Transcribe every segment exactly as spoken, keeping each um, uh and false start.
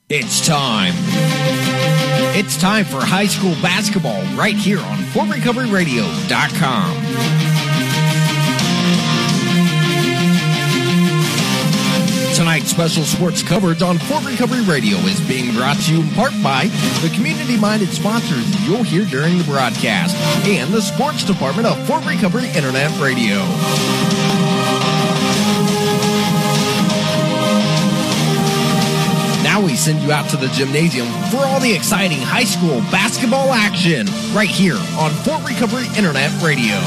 It's time. It's time for high school basketball right here on Fort Recovery Radio dot com. Tonight's special sports coverage on Fort Recovery Radio is being brought to you in part by the community-minded sponsors you'll hear during the broadcast and the sports department of Fort Recovery Internet Radio. Now we send you out to the gymnasium for all the exciting high school basketball action right here on Fort Recovery Internet Radio.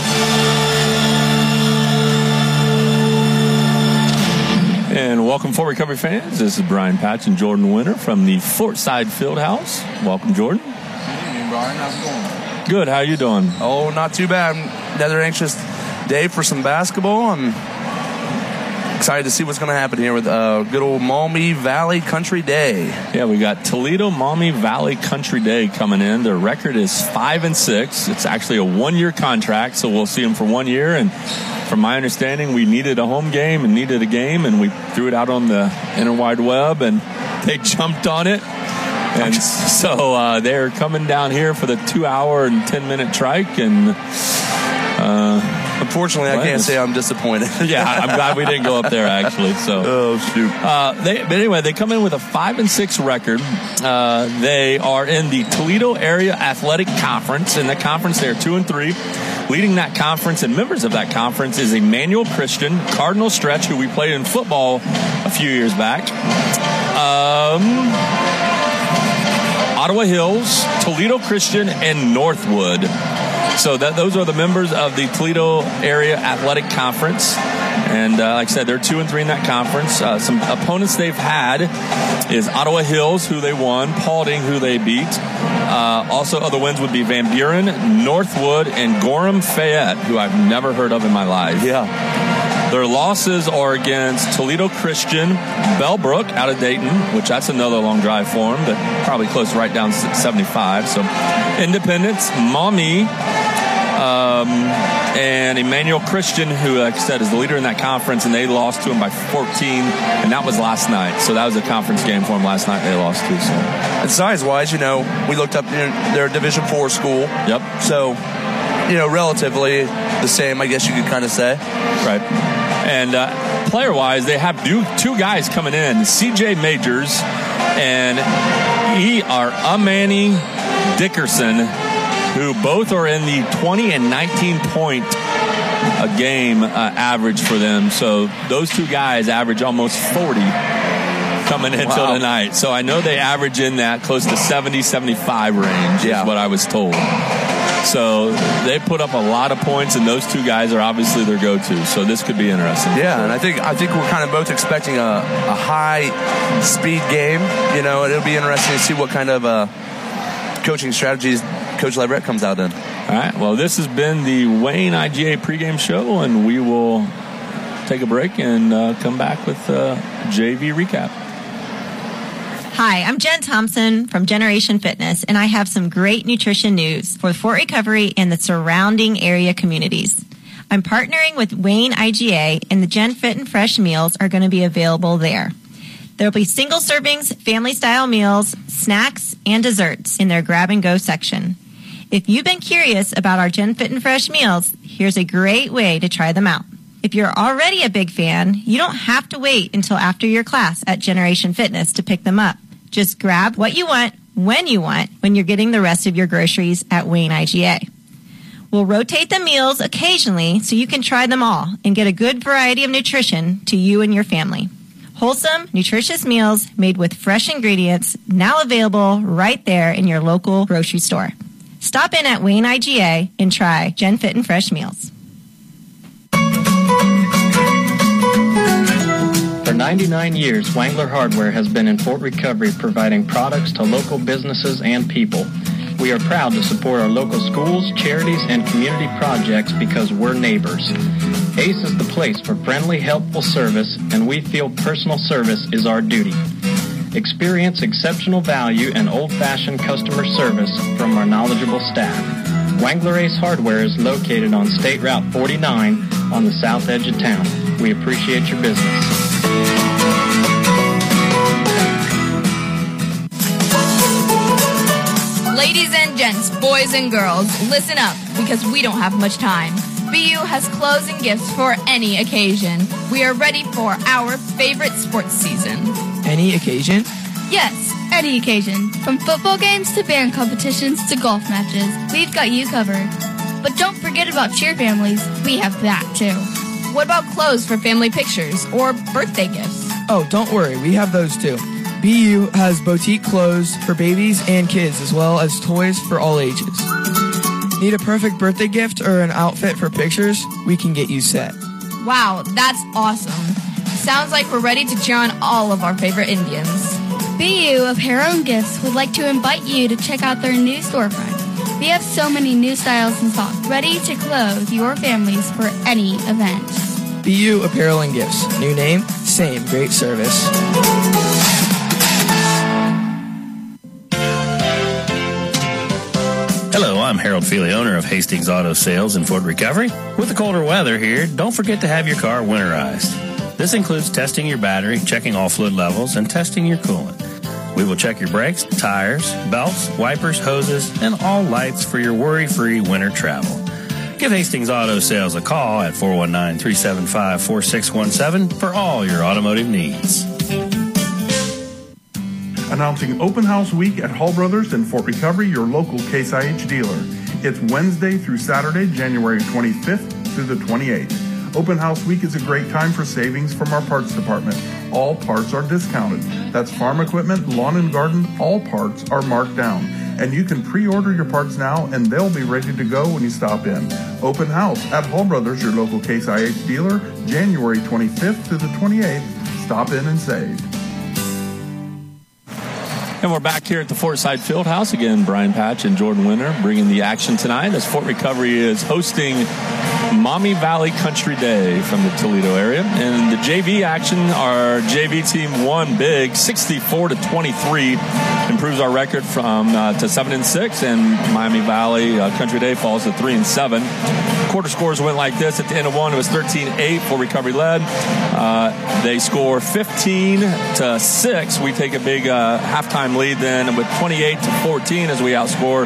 And welcome, Fort Recovery fans. This is Brian Patch and Jordan Winter from the Fort Side Fieldhouse. Welcome, Jordan. Good evening, Brian. How's it going? Good. How are you doing? Oh, not too bad. Another anxious day for some basketball. I'm excited to see what's going to happen here with uh, good old Maumee Valley Country Day. Yeah, we got Toledo Maumee Valley Country Day coming in. Their record is five and six. It's actually a one-year contract, so we'll see them for one year. And from my understanding, we needed a home game and needed a game, and we threw it out on the interwide web, and they jumped on it. And so uh, they're coming down here for the two-hour and ten-minute trike, and uh, unfortunately, I can't say I'm disappointed. Yeah, I'm glad we didn't go up there, actually. So, oh shoot. Uh, they, but anyway, they come in with a five and six record. Uh, they are in the Toledo Area Athletic Conference. In the conference, they're two and three. Leading that conference and members of that conference is Emmanuel Christian, Cardinal Stretch, who we played in football a few years back. Um, Ottawa Hills, Toledo Christian, and Northwood. So that those are the members of the Toledo Area Athletic Conference. And uh, like I said, they're two and three in that conference. Uh, some opponents they've had is Ottawa Hills, who they won, Paulding, who they beat. Uh, also, other wins would be Van Buren, Northwood, and Gorham Fayette, who I've never heard of in my life. Yeah. Their losses are against Toledo Christian, Bellbrook out of Dayton, which that's another long drive for them, but probably close right down seventy-five. So Independence, Maumee, um, and Emmanuel Christian, who, like I said, is the leader in that conference, and they lost to him by fourteen, and that was last night. So that was a conference game for them last night they lost to. So. And size-wise, you know, we looked up, you know, they're a Division four school. Yep. So, you know, relatively the same, I guess you could kind of say. Right. And uh, player-wise, they have two, two guys coming in, C J Majors and E R Amani Dickerson, who both are in the twenty and nineteen point a game uh, average for them. So those two guys average almost forty coming into wow. tonight. So I know they average in that close to seventy, seventy-five range yeah. is what I was told. So they put up a lot of points, and those two guys are obviously their go-to. So this could be interesting. Yeah, and I think I think we're kind of both expecting a, a high-speed game. You know, it'll be interesting to see what kind of uh, coaching strategies Coach Leverett comes out in. All right. Well, this has been the Wayne I G A pregame show, and we will take a break and uh, come back with a J V recap. Hi, I'm Jen Thompson from Generation Fitness, and I have some great nutrition news for Fort Recovery and the surrounding area communities. I'm partnering with Wayne I G A, and the Gen Fit and Fresh meals are going to be available there. There will be single servings, family-style meals, snacks, and desserts in their grab-and-go section. If you've been curious about our Gen Fit and Fresh meals, here's a great way to try them out. If you're already a big fan, you don't have to wait until after your class at Generation Fitness to pick them up. Just grab what you want, when you want, when you're getting the rest of your groceries at Wayne I G A. We'll rotate the meals occasionally so you can try them all and get a good variety of nutrition to you and your family. Wholesome, nutritious meals made with fresh ingredients, now available right there in your local grocery store. Stop in at Wayne I G A and try Gen Fit and Fresh meals. For ninety-nine years, Wangler Hardware has been in Fort Recovery providing products to local businesses and people. We are proud to support our local schools, charities, and community projects because we're neighbors. ACE is the place for friendly, helpful service, and we feel personal service is our duty. Experience exceptional value and old-fashioned customer service from our knowledgeable staff. Wangler Ace Hardware is located on State Route forty-nine on the south edge of town. We appreciate your business. Ladies and gents, boys and girls, listen up, because we don't have much time. B U has clothes and gifts for any occasion. We are ready for our favorite sports season. Any occasion? Yes, any occasion. From football games to band competitions to golf matches, we've got you covered. But don't forget about cheer families. We have that too. What about clothes for family pictures or birthday gifts? Oh, don't worry, we have those too. B U has boutique clothes for babies and kids, as well as toys for all ages. Need a perfect birthday gift or an outfit for pictures? We can get you set. Wow, that's awesome. Sounds like we're ready to cheer on all of our favorite Indians. B U Apparel and Gifts would like to invite you to check out their new storefront. We have so many new styles in stock, ready to clothe your families for any event. B U Apparel and Gifts. New name, same great service. Hello, I'm Harold Feely, owner of Hastings Auto Sales in Fort Recovery. With the colder weather here, don't forget to have your car winterized. This includes testing your battery, checking all fluid levels, and testing your coolant. We will check your brakes, tires, belts, wipers, hoses, and all lights for your worry-free winter travel. Give Hastings Auto Sales a call at four one nine, three seven five, four six one seven for all your automotive needs. Announcing Open House Week at Hall Brothers in Fort Recovery, your local Case I H dealer. It's Wednesday through Saturday, January twenty-fifth through the twenty-eighth. Open House Week is a great time for savings from our parts department. All parts are discounted. That's farm equipment, lawn and garden, all parts are marked down. And you can pre-order your parts now, and they'll be ready to go when you stop in. Open House at Hall Brothers, your local Case I H dealer, January twenty-fifth through the twenty-eighth. Stop in and save. And we're back here at the Fortside Fieldhouse. Again, Brian Patch and Jordan Winter bringing the action tonight as Fort Recovery is hosting Maumee Valley Country Day from the Toledo area. And the J V action, our J V team won big, sixty-four to twenty-three. Improves our record from uh, to seven and six, and Maumee Valley uh, Country Day falls to three and seven. Quarter scores went like this. At the end of one, it was thirteen eight for Recovery led. Uh, they score fifteen to six. We take a big uh, halftime lead then with twenty-eight to fourteen as we outscore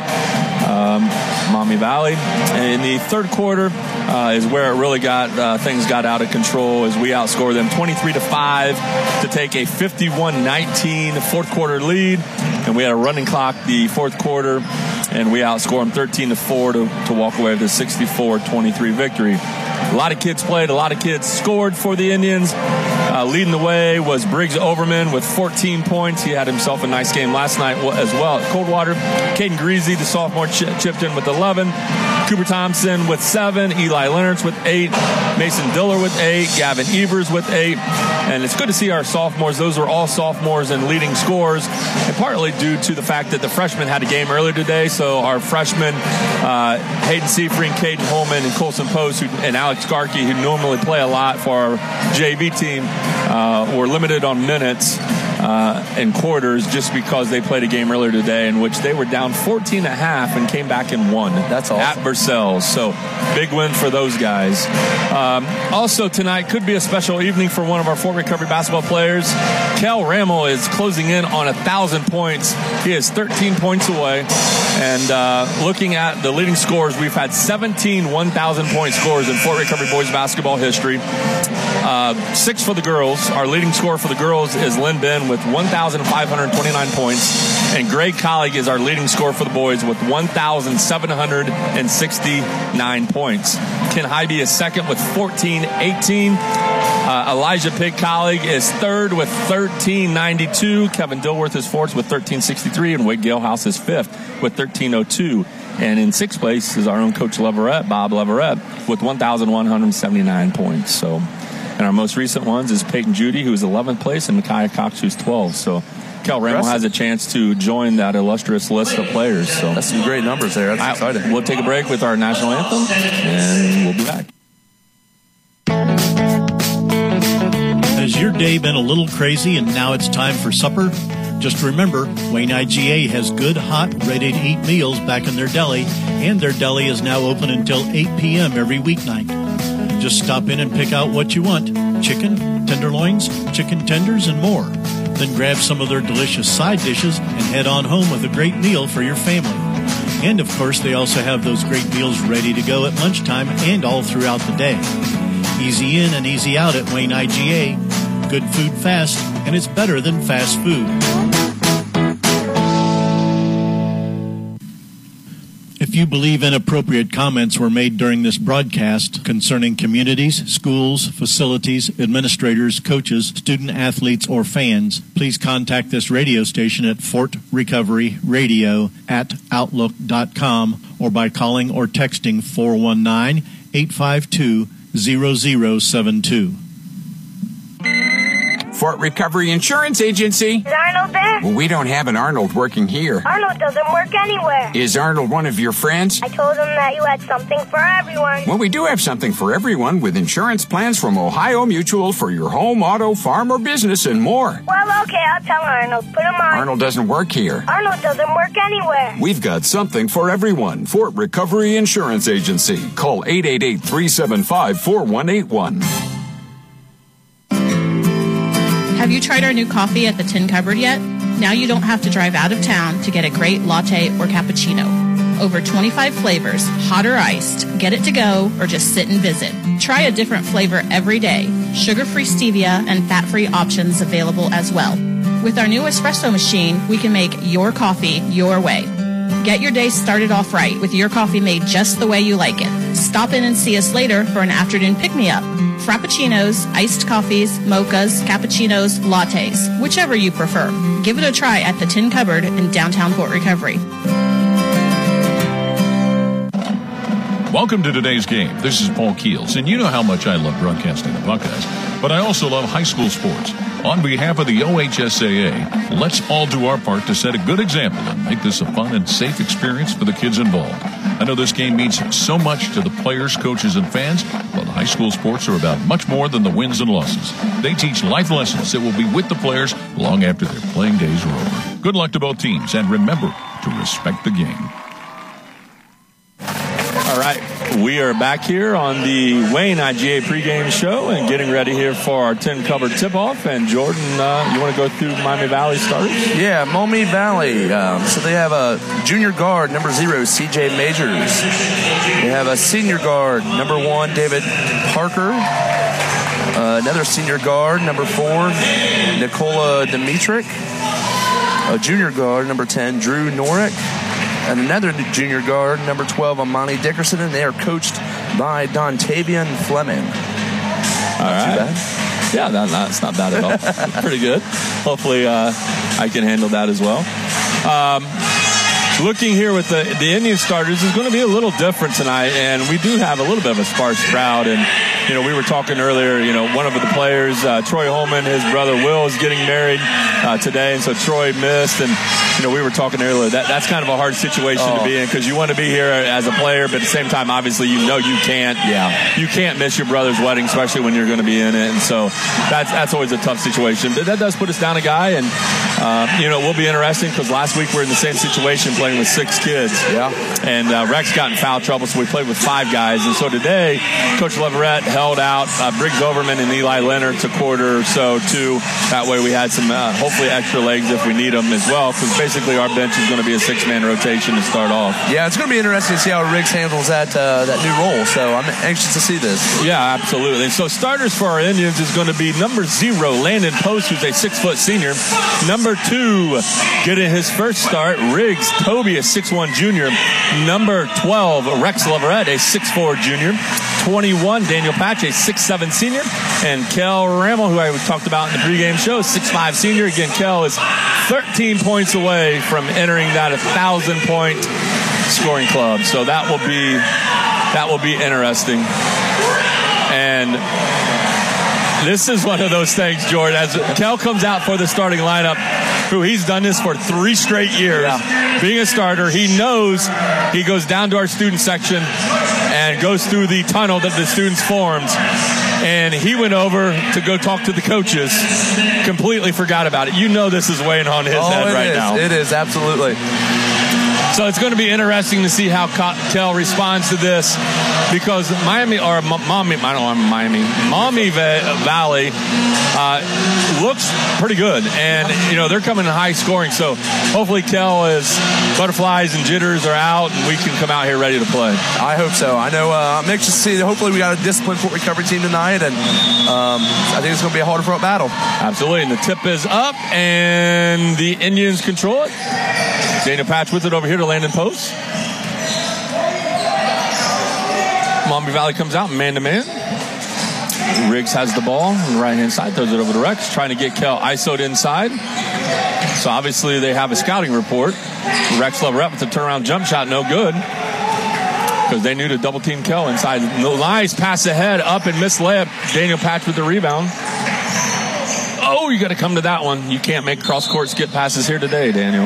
um, Maumee Valley. And in the third quarter uh, is where it really got uh, things got out of control as we outscore them twenty-three to five to take a fifty-one nineteen fourth quarter lead. And we had a running clock the fourth quarter, and we outscore them thirteen to four to, to walk away with a sixty-four twenty-three victory. A lot of kids played. A lot of kids scored for the Indians. Uh, leading the way was Briggs Overman with fourteen points. He had himself a nice game last night as well at Coldwater. Caden Greasy, the sophomore, ch- chipped in with eleven. Cooper Thompson with seven. Eli Leonard's with eight. Mason Diller with eight. Gavin Evers with eight. And it's good to see our sophomores. Those are all sophomores and leading scorers, and partly due to the fact that the freshmen had a game earlier today. So our freshmen, uh, Hayden Seafree, Caden Holman, and Colson Post, who, and Alex Garkey, who normally play a lot for our J V team, uh, were limited on minutes uh, and quarters just because they played a game earlier today in which they were down fourteen and a half and came back and won. That's awesome. At Versailles. So big win for those guys. Um, also tonight could be a special evening for one of our Fort Recovery basketball players. Kel Rammel is closing in on a thousand points. He is thirteen points away. And uh, looking at the leading scores, we've had seventeen one thousand point scores in Fort Recovery boys basketball history. Uh, six for the girls. Our leading scorer for the girls is Lynn Ben with one thousand five hundred twenty-nine points. And Greg Collig is our leading scorer for the boys with one thousand seven hundred sixty-nine points. Ken Hybe is second with fourteen eighteen. Uh, Elijah Pig Collig is third with thirteen ninety-two. Kevin Dilworth is fourth with thirteen sixty-three. And Wade Galehouse is fifth with thirteen oh two. And in sixth place is our own coach Leverett, Bob Leverett, with one thousand one hundred seventy-nine points. So, and our most recent ones is Peyton Judy, who's eleventh place, and Micaiah Cox, who's twelfth. So Kel Rammel has a chance to join that illustrious list of players. So that's some great numbers there. That's I, exciting. We'll take a break with our national anthem, and we'll be back. Has your day been a little crazy and now it's time for supper? Just remember, Wayne I G A has good, hot, ready-to-eat meals back in their deli, and their deli is now open until eight p.m. every weeknight. Just stop in and pick out what you want: chicken, tenderloins, chicken tenders, and more. Then grab some of their delicious side dishes and head on home with a great meal for your family. And, of course, they also have those great meals ready to go at lunchtime and all throughout the day. Easy in and easy out at Wayne I G A. Good food fast, and it's better than fast food. If you believe inappropriate comments were made during this broadcast concerning communities, schools, facilities, administrators, coaches, student athletes, or fans, please contact this radio station at Fort Recovery Radio at Outlook dot com or by calling or texting four one nine, eight five two, zero zero seven two. Fort Recovery Insurance Agency. Is Arnold there? Well, we don't have an Arnold working here. Arnold doesn't work anywhere. Is Arnold one of your friends? I told him that you had something for everyone. Well, we do have something for everyone with insurance plans from Ohio Mutual for your home, auto, farm, or business and more. Well, okay, I'll tell Arnold. Put him on. Arnold doesn't work here. Arnold doesn't work anywhere. We've got something for everyone. Fort Recovery Insurance Agency. Call eight eight eight, three seven five, four one eight one. Have you tried our new coffee at the Tin Cupboard yet? Now you don't have to drive out of town to get a great latte or cappuccino. Over twenty-five flavors, hot or iced. Get it to go or just sit and visit. Try a different flavor every day. Sugar-free stevia and fat-free options available as well. With our new espresso machine, we can make your coffee your way. Get your day started off right with your coffee made just the way you like it. Stop in and see us later for an afternoon pick-me-up. Frappuccinos, iced coffees, mochas, cappuccinos, lattes, whichever you prefer. Give it a try at the Tin Cupboard in downtown Fort Recovery. Welcome to today's game. This is Paul Keels, and you know how much I love broadcasting the Buckeyes, but I also love high school sports. On behalf of the O H S A A, let's all do our part to set a good example and make this a fun and safe experience for the kids involved. I know this game means so much to the players, coaches, and fans, but high school sports are about much more than the wins and losses. They teach life lessons that will be with the players long after their playing days are over. Good luck to both teams, and remember to respect the game. All right, we are back here on the Wayne I G A pregame show and getting ready here for our Tin Cupboard tip-off. And Jordan, uh, you want to go through Miami Valley starters? Yeah, Miami Valley. Um, so they have a junior guard, number zero, C J Majors. They have a senior guard, number one, David Parker. Uh, another senior guard, number four, Nicola Dimitrick. A junior guard, number ten, Drew Norick. And another junior guard, number twelve, Amani Dickerson, and they are coached by Dontavian Fleming. All right. Not too bad. Yeah, that, that's not bad at all. Pretty good. Hopefully uh, I can handle that as well. Um, looking here with the, the Indian starters is going to be a little different tonight, and we do have a little bit of a sparse crowd. And, you know, we were talking earlier, you know, one of the players, uh, Troy Holman, his brother Will is getting married uh, today, and so Troy missed. And, you know, we were talking earlier, that that's kind of a hard situation oh. to be in because you want to be here as a player, but at the same time, obviously, you know you can't. Yeah. You can't miss your brother's wedding, especially when you're going to be in it. And so that's that's always a tough situation. But that does put us down a guy, and, uh, you know, it will be interesting because last week we were in the same situation playing with six kids. Yeah. And uh, Rex got in foul trouble, so we played with five guys. And so today, Coach Leverett held out uh, Briggs Overman and Eli Leonard to quarter or so, too. That way we had some, uh, hopefully, extra legs if we need them as well, because basically our bench is going to be a six-man rotation to start off. Yeah, it's going to be interesting to see how Riggs handles that uh, that new role, so I'm anxious to see this. Yeah, absolutely. So starters for our Indians is going to be number zero, Landon Post, who's a six-foot senior. Number two, getting his first start, Riggs Toby, a six one junior. Number twelve, Rex Leverett, a six four junior. twenty-one, Daniel Patch, a six seven senior. And Kel Rammel, who I talked about in the pregame show, six five senior. Again, Kel is thirteen points away from entering that one thousand point scoring club. So that will be that will be interesting. And this is one of those things, Jordan, as Kel comes out for the starting lineup, who he's done this for three straight years. Yeah. Being a starter, he knows he goes down to our student section and goes through the tunnel that the students formed. And he went over to go talk to the coaches, completely forgot about it. You know this is weighing on his oh, head right is. now. It is, absolutely. So it's going to be interesting to see how Kell responds to this, because Miami, or Mommy, I don't know, Miami, Maumee Valley uh, looks pretty good. And, you know, they're coming in high scoring. So hopefully Kell is butterflies and jitters are out and we can come out here ready to play. I hope so. I know uh, I'm anxious to see. Hopefully we got a disciplined Fort Recovery team tonight, and um, I think it's going to be a harder front battle. Absolutely. And the tip is up, and the Indians control it. Daniel Patch with it over here to Landon Post. Maumee Valley comes out man-to-man. Riggs has the ball on the right-hand side, throws it over to Rex, trying to get Kell I S O'd inside. So obviously they have a scouting report. Rex Leverett with the turnaround jump shot, no good, because they knew to double-team Kell inside. Nice pass ahead, up and missed layup. Daniel Patch with the rebound. Oh, you got to come to that one. You can't make cross-court skip passes here today, Daniel.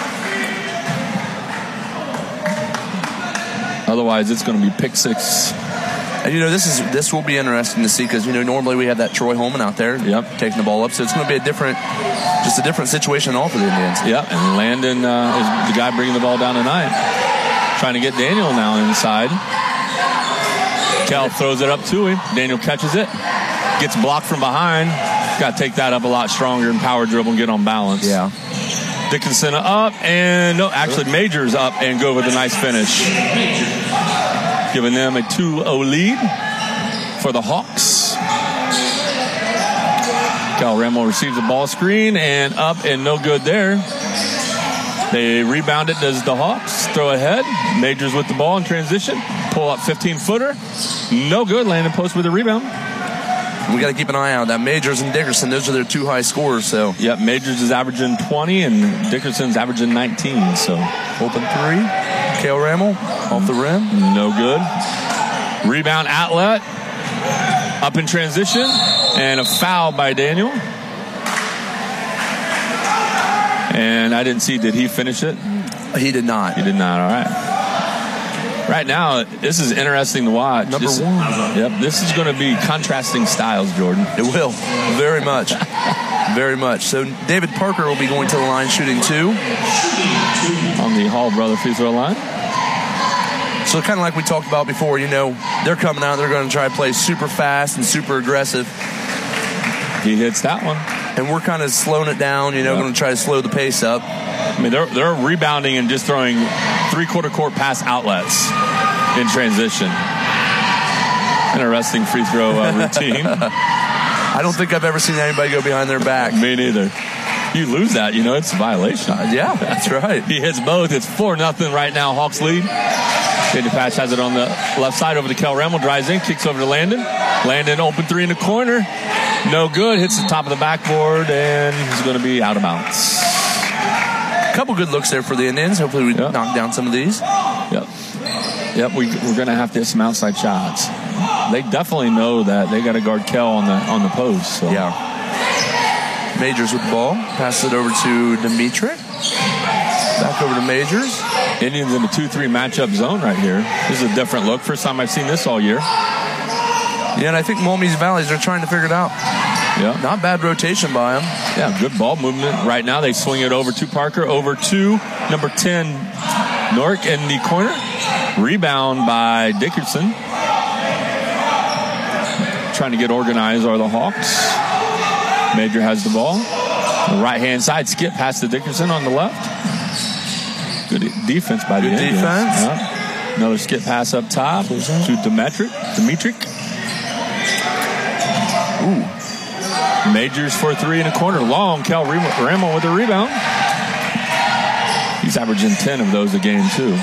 Otherwise, it's going to be pick six. And, you know, this is this will be interesting to see, because, you know, normally we have that Troy Holman out there yep. taking the ball up. So it's going to be a different, just a different situation all for the Indians. Yep, and Landon uh, is the guy bringing the ball down tonight. Trying to get Daniel now inside. Kell throws it up to him. Daniel catches it. Gets blocked from behind. Got to take that up a lot stronger and power dribble and get on balance. Yeah. Dickinson up, and no, actually Majors up and go with a nice finish. Giving them a two oh lead for the Hawks. Cal Ramo receives the ball screen and up and no good there. They rebound it, does the Hawks. Throw ahead. Majors with the ball in transition. Pull up fifteen footer. No good. Landon Post with a rebound. We got to keep an eye out. That Majors and Dickerson, those are their two high scorers. So yep, Majors is averaging twenty and Dickerson's averaging nineteen. So open three. Cale Rammel off the rim. No good. Rebound outlet. Up in transition. And a foul by Daniel. And I didn't see, did he finish it? He did not. He did not, all right. Right now, this is interesting to watch. Number this, one. Yep, this is going to be contrasting styles, Jordan. It will, very much. Very much. So David Parker will be going to the line shooting two. On the Hall brother free throw line. So kind of like we talked about before, you know, they're coming out, they're going to try to play super fast and super aggressive. He hits that one. And we're kind of slowing it down, you know, yep. going to try to slow the pace up. I mean, they're, they're rebounding and just throwing three-quarter court pass outlets in transition. Interesting free throw uh, routine. I don't think I've ever seen anybody go behind their back. Me neither. You lose that, you know, it's a violation. Uh, yeah, that's right. He hits both. It's four nothing right now, Hawks lead. Daniel Patch has it on the left side over to Kel Remmel. Drives in, kicks over to Landon. Landon open three in the corner. No good. Hits the top of the backboard, and he's going to be out of bounds. A couple good looks there for the Indians. Hopefully we yep. knock down some of these. Yep. Yep, we, we're going to have to hit some outside shots. They definitely know that. They got to guard Kel on the on the post. So. Yeah. Majors with the ball. Passes it over to Dimitri. Back over to Majors. Indians in the two three matchup zone right here. This is a different look. First time I've seen this all year. Yeah, and I think Maumee Valley's are trying to figure it out. Yeah. Not bad rotation by him. Yeah, good ball movement. Right now they swing it over to Parker, over to number ten, Nork in the corner. Rebound by Dickerson. Trying to get organized are the Hawks. Major has the ball. The right-hand side skip past to Dickerson on the left. Good defense by the Good Indians. defense. Yeah. Another skip pass up top to Dimitri. Dimitri. Ooh. Majors for three in the corner. Long. Cal Ramo with a rebound. He's averaging ten of those a game, too.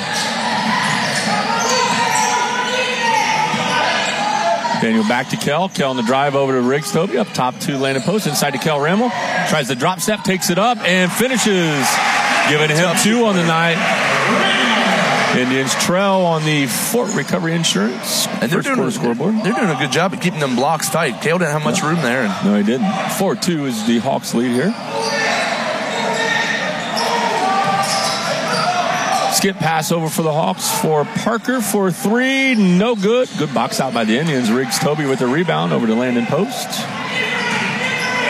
Daniel back to Kel. Kel on the drive over to Riggs Toby. Up top to Landon Post. Inside to Kel Ramo. Tries the drop step. Takes it up and finishes. Giving him two on the night. Indians trail on the Fort Recovery Insurance and they're doing, a, scoreboard. They're doing a good job at keeping them blocks tight. Cale didn't have much no. room there. No, he didn't. four two is the Hawks lead here. Skip pass over for the Hawks for Parker for three. No good. Good box out by the Indians. Riggs Toby with a rebound over to Landon Post.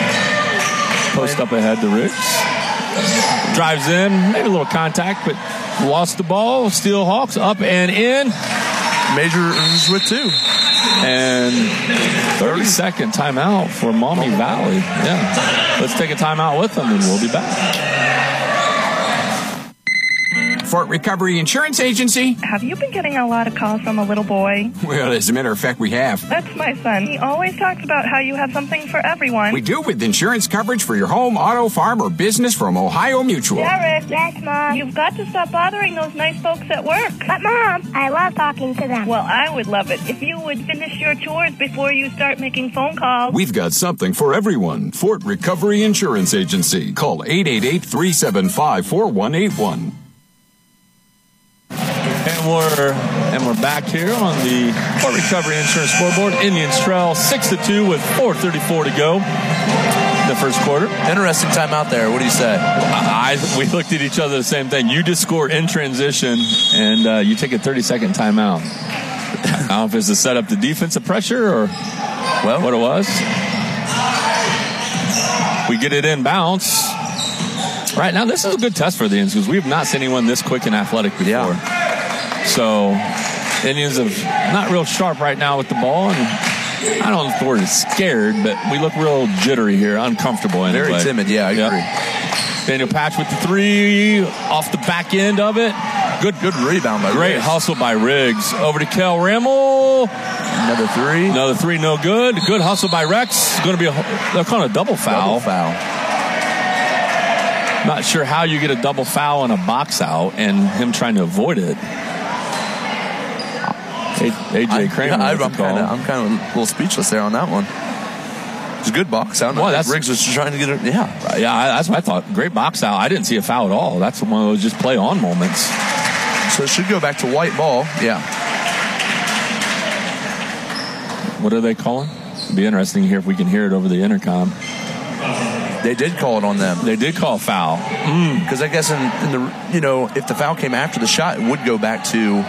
Post up ahead to Riggs. Drives in. Maybe a little contact, but lost the ball. Steel Hawks up and in. Majors with two. And thirty-second timeout for Maumee Valley. Yeah. Let's take a timeout with them, and we'll be back. Fort Recovery Insurance Agency. Have you been getting a lot of calls from a little boy? Well, as a matter of fact, we have. That's my son. He always talks about how you have something for everyone. We do, with insurance coverage for your home, auto, farm, or business from Ohio Mutual. Derek. Yes, Mom. You've got to stop bothering those nice folks at work. But, Mom, I love talking to them. Well, I would love it if you would finish your chores before you start making phone calls. We've got something for everyone. Fort Recovery Insurance Agency. Call eight eight eight, three seven five, four one eight one. And we're and we're back here on the Fort Recovery Insurance scoreboard. Indians trail six to two with four thirty-four to go in the first quarter. Interesting time out there. What do you say? I, I we looked at each other the same thing. You just score in transition, and uh, you take a thirty-second timeout. I don't know if it's to set up the defensive pressure or well, what it was. We get it in bounce. Right now, this is a good test for the Indians because we have not seen anyone this quick and athletic before. Yeah. So, Indians are not real sharp right now with the ball, and I don't know if the word is scared, but we look real jittery here, uncomfortable anyway. Very timid, yeah, I yep. agree. Daniel Patch with the three off the back end of it. Good, good rebound by Great Riggs. hustle by Riggs. Over to Kel Rammel. Another three. Another three, no good. Good hustle by Rex. Going to be a, they're calling a double foul. Double foul. Not sure how you get a double foul on a box out and him trying to avoid it. A J Kramer. I, I'm kind of I'm kind of a little speechless there on that one. It's a good box out. Well, that's Riggs was just trying to get it. Yeah, yeah, that's what I thought. Great box out. I didn't see a foul at all. That's one of those just play on moments. So it should go back to white ball. Yeah. What are they calling? It'd be interesting to hear if we can hear it over the intercom. They did call it on them. They did call foul. Because mm. I guess in, in the you know if the foul came after the shot, it would go back to.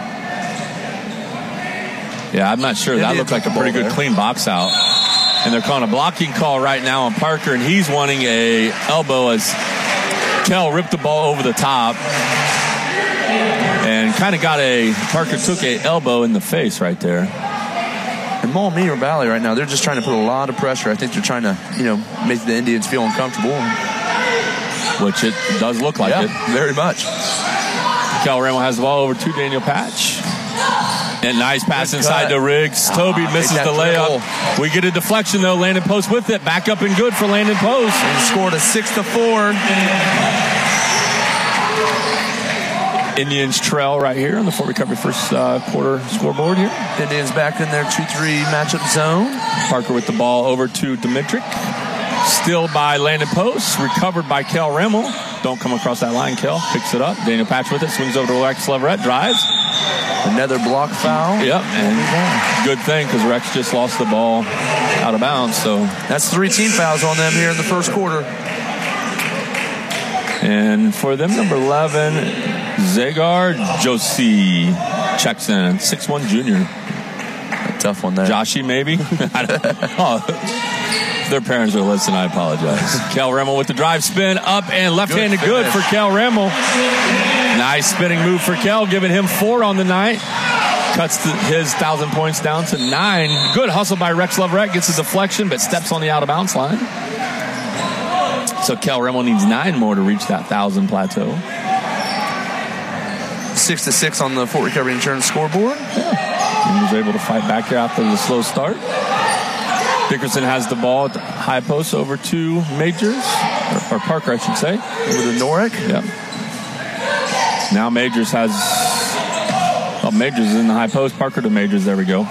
Yeah, I'm not sure. That looked like a pretty good there. Clean box out. And they're calling a blocking call right now on Parker, and he's wanting a elbow as Kel ripped the ball over the top and kind of got a Parker took a elbow in the face right there. And Maumee or Valley right now, they're just trying to put a lot of pressure. I think they're trying to, you know, make the Indians feel uncomfortable. Which it does look like yeah, it. Very much. Kel Rammel has the ball over to Daniel Patch. And nice pass Good inside cut. to Riggs. Toby ah, misses the layup. Dribble. We get a deflection, though. Landon Post with it. Back up and good for Landon Post. And scored a six to four. Indians trail right here on the Fort Recovery first uh, quarter scoreboard here. Indians back in their two three matchup zone. Parker with the ball over to Dimitrick. Still by Landon Post. Recovered by Kel Rammel. Don't come across that line, Kel. Picks it up. Daniel Patch with it. Swings over to Rex Leverett. Drives. Another block foul. Yep, and good thing because Rex just lost the ball out of bounds. So that's three team fouls on them here in the first quarter. And for them, number eleven, Zagar Josie checks in. six one junior. A tough one there. Joshy, maybe? I don't, oh, if their parents are listening, I apologize. Kel Rammel with the drive spin up and left-handed good, good for Kel Rammel. Nice spinning move for Kel, giving him four on the night. Cuts the, his thousand points down to nine. Good hustle by Rex Leverett. Gets a deflection, but steps on the out-of-bounds line. So Kel Rammel needs nine more to reach that thousand plateau. Six to six on the Fort Recovery Insurance scoreboard. Yeah. He was able to fight back here after the slow start. Dickerson has the ball at the high post over to Majors, or, or Parker, I should say. Over to Norick. Yep. Now Majors has, well, Majors is in the high post. Parker to Majors. There we go.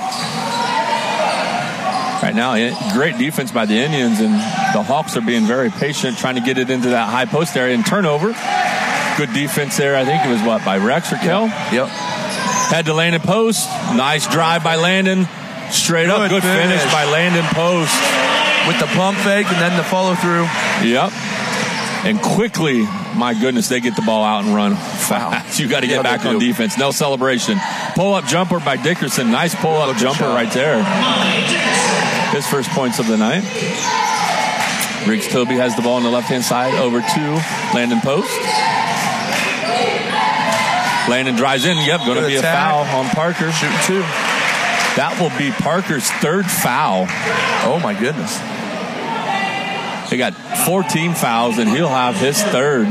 Right now, great defense by the Indians, and the Hawks are being very patient, trying to get it into that high post area and turnover. Good defense there. I think it was, what, by Rex or Kel? Yep. Had to Landon Post. Nice drive by Landon. Straight good up. Good finish. finish by Landon Post. With the pump fake and then the follow through. Yep. And quickly, my goodness, they get the ball out and run fast. You got to get yeah, back on defense. No celebration. Pull-up jumper by Dickerson. Nice pull-up jumper shot. Right there. His first points of the night. Riggs Toby has the ball on the left-hand side over to Landon Post. Landon drives in. Yep, going to be a foul on Parker. Shooting two. That will be Parker's third foul. Oh, my goodness. They got fourteen fouls, and he'll have his third.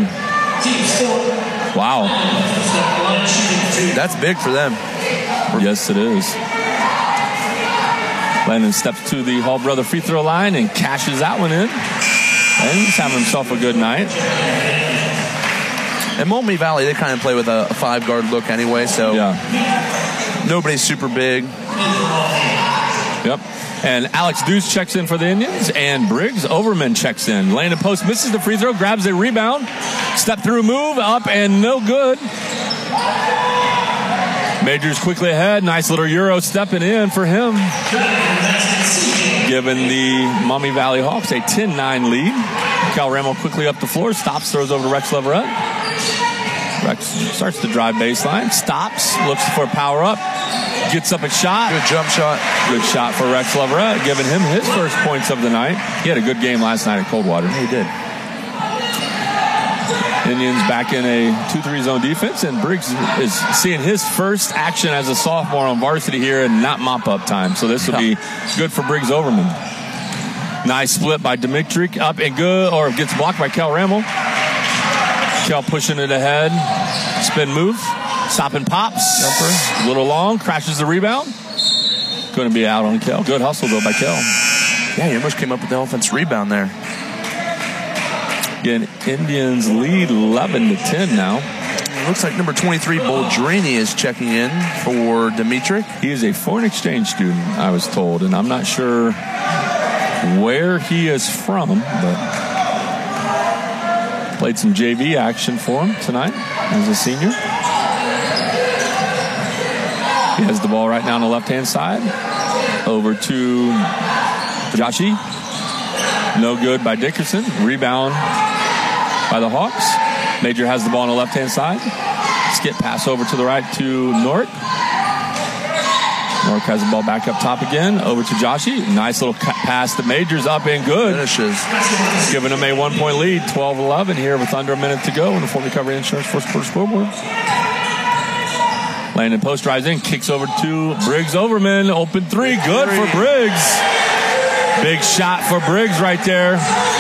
Wow. That's big for them. Yes, it is. Landon steps to the Hall Brother free throw line and cashes that one in. And he's having himself a good night. And Multnomah Valley, they kind of play with a, a five-guard look anyway, so yeah. Nobody's super big. Yep. And Alex Deuce checks in for the Indians, and Briggs Overman checks in. Landon Post misses the free throw, grabs a rebound, step through move, up, and no good. Majors quickly ahead. Nice little Euro stepping in for him. Giving the Maumee Valley Hawks a ten nine lead. Cal Ramo quickly up the floor, stops, throws over to Rex Leverett. Rex starts to drive baseline, stops, looks for a power up, gets up a shot. Good jump shot. Good shot for Rex Leverett, giving him his first points of the night. He had a good game last night at Coldwater. He did. Indians back in a two three zone defense, and Briggs is seeing his first action as a sophomore on varsity here and not mop-up time. So this will be good for Briggs Overman. Nice split by Dimitri, up and good, or gets blocked by Kel Rammel. Kel pushing it ahead. Spin move. Stop and pops. Jumper. A little long. Crashes the rebound. Going to be out on Kel. Good hustle, though, by Kel. Yeah, he almost came up with the offense rebound there. Again, Indians lead eleven to ten now. It looks like number twenty-three, Boldrini, is checking in for Dimitri. He is a foreign exchange student, I was told, and I'm not sure where he is from, but played some J V action for him tonight as a senior. He has the ball right now on the left-hand side. Over to Joshi. No good by Dickerson. Rebound by the Hawks. Major has the ball on the left-hand side. Skip pass over to the right to Nort. Nort has the ball back up top again. Over to Joshi. Nice little pass to Majors, up and good. Finishes. Giving them a one-point lead, twelve eleven here with under a minute to go in the Fort Recovery Insurance first quarter scoreboard. Landon Post drives in, kicks over to Briggs Overman. Open three, good for Briggs. Big shot for Briggs right there.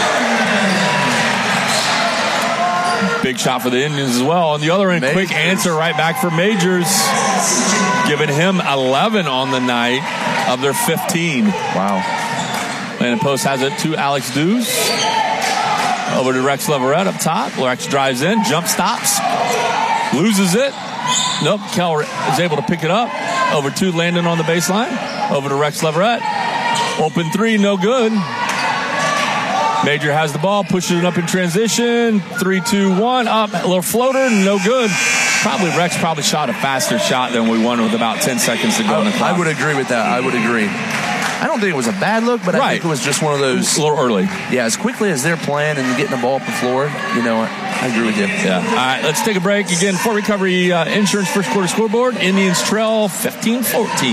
Big shot for the Indians as well. On the other end, Majors. Quick answer right back for Majors. Giving him eleven on the night of their fifteen. Wow. Landon Post has it to Alex Dews. Over to Rex Leverett up top. Rex drives in, jump stops, loses it. Nope, Kel is able to pick it up. Over to Landon on the baseline. Over to Rex Leverett. Open three, no good. Major has the ball, pushes it up in transition. Three, two, one, up. A little floater, no good. Probably Rex probably shot a faster shot than we won with about ten seconds to go I, in the clock. I would agree with that. I would agree. I don't think it was a bad look, but I right. think it was just one of those. A little early. Yeah, as quickly as they're playing and getting the ball up the floor, you know, I agree with you. Yeah. All right, let's take a break. Again, Fort Recovery uh, Insurance first quarter scoreboard. Indians trail fifteen fourteen.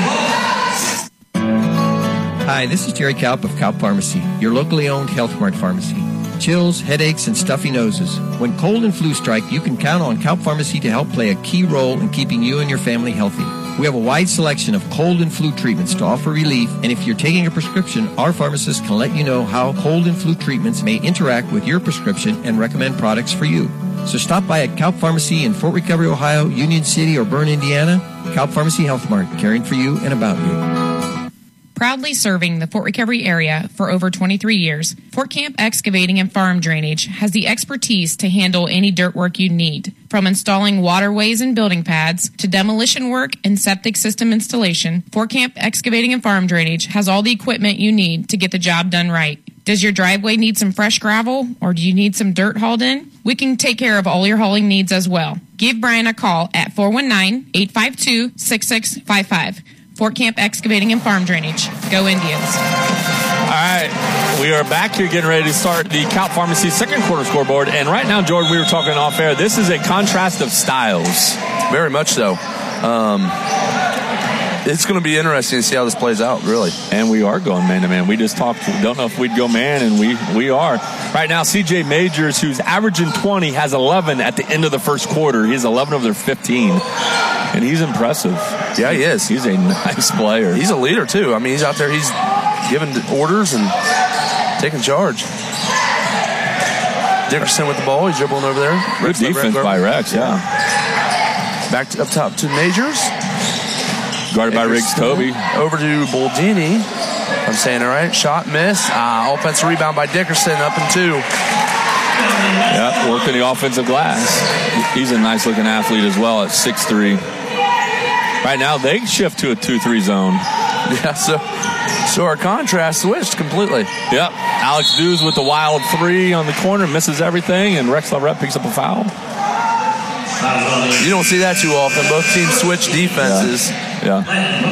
Hi, this is Jerry Kaup of Kaup Pharmacy, your locally owned Health Mart pharmacy. Chills, headaches, and stuffy noses. When cold and flu strike, you can count on Kaup Pharmacy to help play a key role in keeping you and your family healthy. We have a wide selection of cold and flu treatments to offer relief, and if you're taking a prescription, our pharmacist can let you know how cold and flu treatments may interact with your prescription and recommend products for you. So stop by at Kaup Pharmacy in Fort Recovery, Ohio, Union City, or Bern, Indiana. Kaup Pharmacy Health Mart, caring for you and about you. Proudly serving the Fort Recovery area for over twenty-three years, Fort Camp Excavating and Farm Drainage has the expertise to handle any dirt work you need. From installing waterways and building pads to demolition work and septic system installation, Fort Camp Excavating and Farm Drainage has all the equipment you need to get the job done right. Does your driveway need some fresh gravel, or do you need some dirt hauled in? We can take care of all your hauling needs as well. Give Brian a call at four one nine, eight five two, six six five five. Fort Camp Excavating and Farm Drainage. Go Indians. All right, we are back here getting ready to start the Kaup Pharmacy second quarter scoreboard. And right now, Jordan, we were talking off air, this is a contrast of styles. Very much so. Um, It's going to be interesting to see how this plays out, really. And we are going man-to-man. We just talked, don't know if we'd go man, and we, we are. Right now, C J Majors, who's averaging twenty, has eleven at the end of the first quarter. He's eleven of their fifteen, and he's impressive. Yeah, he is. He's a nice player. He's a leader, too. I mean, he's out there, he's giving orders and taking charge. Dickerson with the ball. He's dribbling over there. Good Rex defense by Rex, yeah. Back to, up top to Majors. Guarded by Riggs Toby. Over to Boldini. I'm saying it right. Shot, miss. Uh, offensive rebound by Dickerson. Up and two. Yeah, working the offensive glass. He's a nice-looking athlete as well at six three. Right now, they shift to a two three zone. Yeah, so so our contrast switched completely. Yep. Alex Dews with the wild three on the corner, misses everything, and Rex Leverett picks up a foul. You don't see that too often. Both teams switch defenses. Yeah.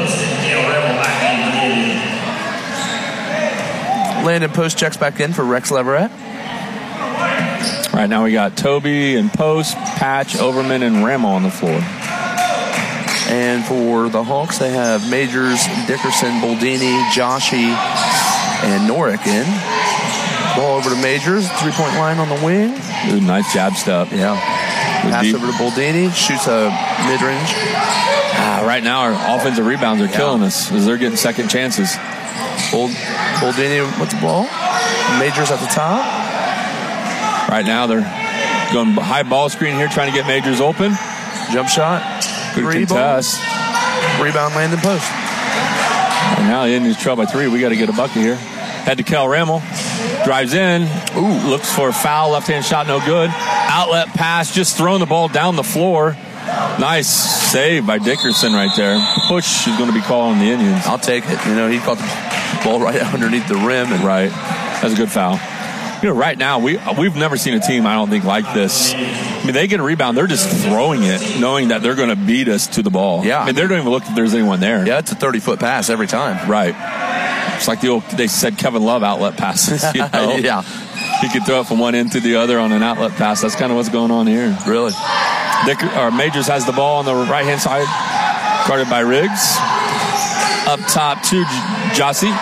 yeah. Landon Post checks back in for Rex Leverett. Right now we got Toby and Post, Patch, Overman, and Ramo on the floor. And for the Hawks, they have Majors, Dickerson, Boldini, Joshi, and Norick in. Ball over to Majors, three-point line on the wing. Ooh, nice jab step. Yeah. Pass deep. over to Boldini, shoots a mid-range. Ah, right now, our offensive rebounds are yeah. killing us as they're getting second chances. Bold, Boldini with the ball. Majors at the top. Right now, they're going high ball screen here, trying to get Majors open. Jump shot. Good Three contest. Ball. Rebound, Landon Post. And now the Indians trail by three. We got to get a bucket here. Head to Kel Rammel. Drives in. Ooh, looks for a foul. Left-hand shot, no good. Outlet pass, just throwing the ball down the floor. Nice save by Dickerson right there. Push is going to be called on the Indians. I'll take it. You know, he caught the ball right underneath the rim. And right. That's a good foul. You know, right now, we, we've never seen a team, I don't think, like this. I mean, they get a rebound. They're just throwing it, knowing that they're going to beat us to the ball. Yeah. I mean, they don't even look if there's anyone there. Yeah, it's a thirty-foot pass every time. Right. It's like the old, they said Kevin Love outlet passes, you know? Yeah. He could throw it from one end to the other on an outlet pass. That's kind of what's going on here. Really? Dick, or Majors has the ball on the right-hand side, guarded by Riggs. Up top to Jossie.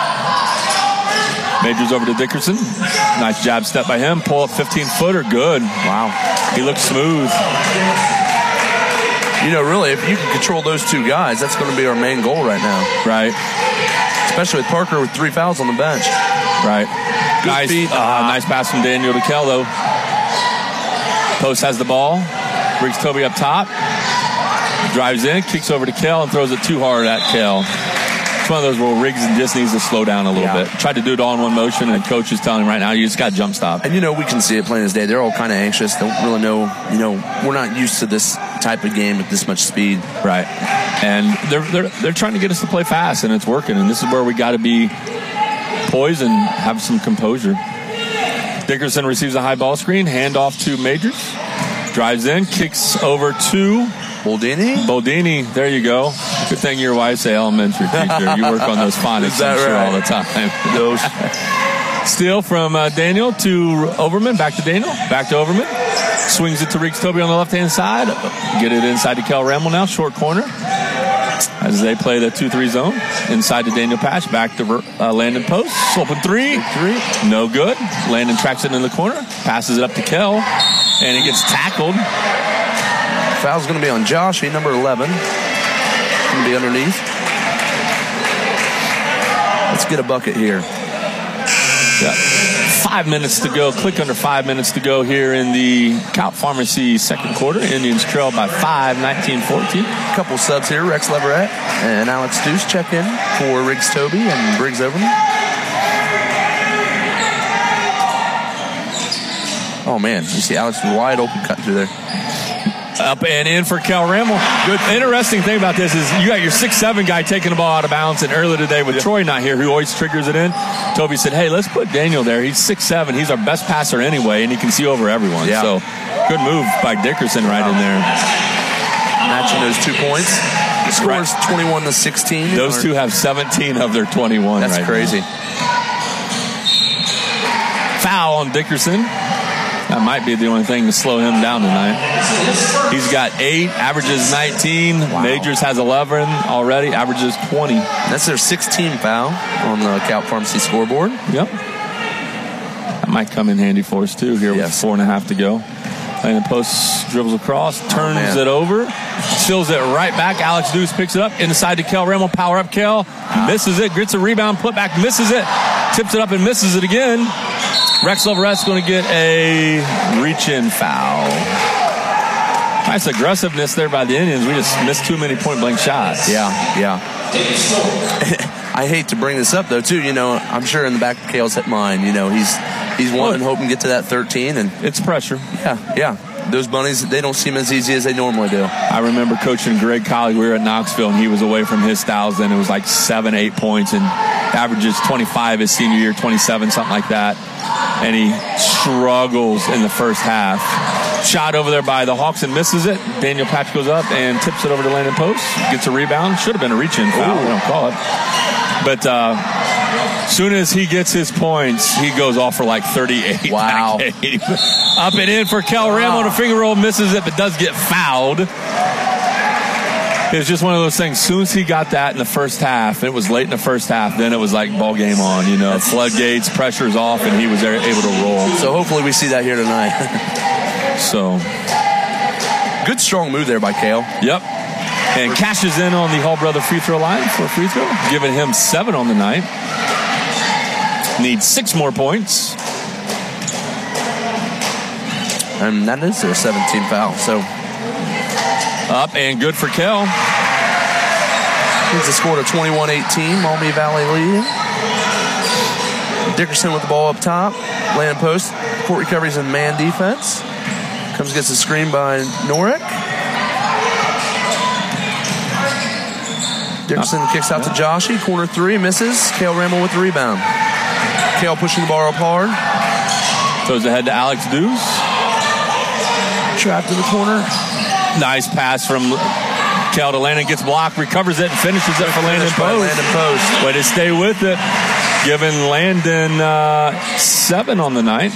Majors over to Dickerson. Nice jab step by him. Pull up fifteen-footer. Good. Wow. He looks smooth. You know, really, if you can control those two guys, that's going to be our main goal right now. Right. Especially with Parker with three fouls on the bench. Right. Good nice, feet. Uh, nice pass from Daniel to Kel, though. Post has the ball. Brings Toby up top. Drives in, kicks over to Kel, and throws it too hard at Kel. It's one of those where Riggs just needs to slow down a little yeah. bit. Tried to do it all in one motion, and coach is telling him right now, you just got to jump stop. And, you know, we can see it plain as day. They're all kind of anxious. They don't really know, you know, we're not used to this type of game with this much speed. Right. And they're, they're, they're trying to get us to play fast, and it's working. And this is where we got to be poised and have some composure. Dickerson receives a high ball screen, handoff to Majors. Drives in, kicks over to Boldini. Boldini, there you go. Good thing you're Y S A elementary teacher. You work on those phonics, I'm sure, right? all the time. No. Steal from uh, Daniel to Overman. Back to Daniel. Back to Overman. Swings it to Riggs Toby on the left-hand side. Get it inside to Kel Rammel now. Short corner. As they play the two three zone. Inside to Daniel Patch. Back to uh, Landon Post. Open three. three. No good. Landon tracks it in the corner. Passes it up to Kel. And he gets tackled. Foul's going to be on Josh, number eleven. Going to be underneath. Let's get a bucket here. Yeah. Five minutes to go. Click under five minutes to go here in the Cout Pharmacy second quarter. Indians trail by five, nineteen fourteen. A couple subs here. Rex Leverett and Alex Deuce check in for Riggs Toby and Briggs Overman. Oh, man. You see Alex wide open cut through there. Up and in for Kel Rammel. Good. Interesting thing about this is you got your six seven guy taking the ball out of bounds, and earlier today with yeah. Troy not here, who always triggers it in, Toby said, hey, let's put Daniel there. He's six seven. He's our best passer anyway, and he can see over everyone. Yeah. So good move by Dickerson right in there. Matching those two points. The score's right. twenty-one to sixteen. Those or... two have seventeen of their twenty-one. That's right crazy. Now. Foul on Dickerson. That might be the only thing to slow him down tonight. He's got eight, averages nineteen. Wow. Majors has eleven already, averages twenty. That's their sixteenth foul on the Cal Pharmacy scoreboard. Yep. That might come in handy for us, too, here yes. with four and a half to go. And the post dribbles across, turns oh, it over, steals it right back. Alex Deuce picks it up inside to Kel Rimmel. Power up, Kel. Misses it, gets a rebound, put back, misses it, tips it up and misses it again. Rex Leverett's going to get a reach-in foul. Nice aggressiveness there by the Indians. We just missed too many point-blank shots. Yeah, yeah. I hate to bring this up, though, too. You know, I'm sure in the back of Kale's mind, you know, he's he's wanting to hope and get to that thirteen. And it's pressure. Yeah, yeah. Those bunnies, they don't seem as easy as they normally do. I remember coaching Greg Colley. We were at Knoxville, and he was away from his styles. Then it was like seven, eight points, and averages twenty-five his senior year, twenty-seven, something like that. And he struggles in the first half. Shot over there by the Hawks and misses it. Daniel Patch goes up and tips it over to Landon Post. Gets a rebound. Should have been a reach-in foul. We don't call it. But uh, as soon as he gets his points, he goes off for like thirty-eight. Wow. Up and in for Kel Rimmel on a finger roll. Misses it, but does get fouled. It was just one of those things. As soon as he got that in the first half, it was late in the first half, then it was like ball game on. You know, floodgates, pressure's off, and he was able to roll. So hopefully we see that here tonight. So, good strong move there by Kale. Yep. And cashes in on the Hall brother free throw line for a free throw, giving him seven on the night. Needs six more points. And that is their seventeenth foul. So up and good for Kel. He's a score of twenty-one eighteen. Maumee Valley leading. Dickerson with the ball up top. Land post. Court recoveries in man defense. Comes gets a screen by Norick. Dickerson uh, kicks out yeah. to Joshy. Corner three. Misses. Kel Rimmel with the rebound. Kel pushing the ball up hard. Throws ahead to Alex Deuce. Trapped in the corner. Nice pass from Kel to Landon. Gets blocked. Recovers it and finishes it for Landon Post. Landon Post. Way to stay with it. Giving Landon uh, seven on the night.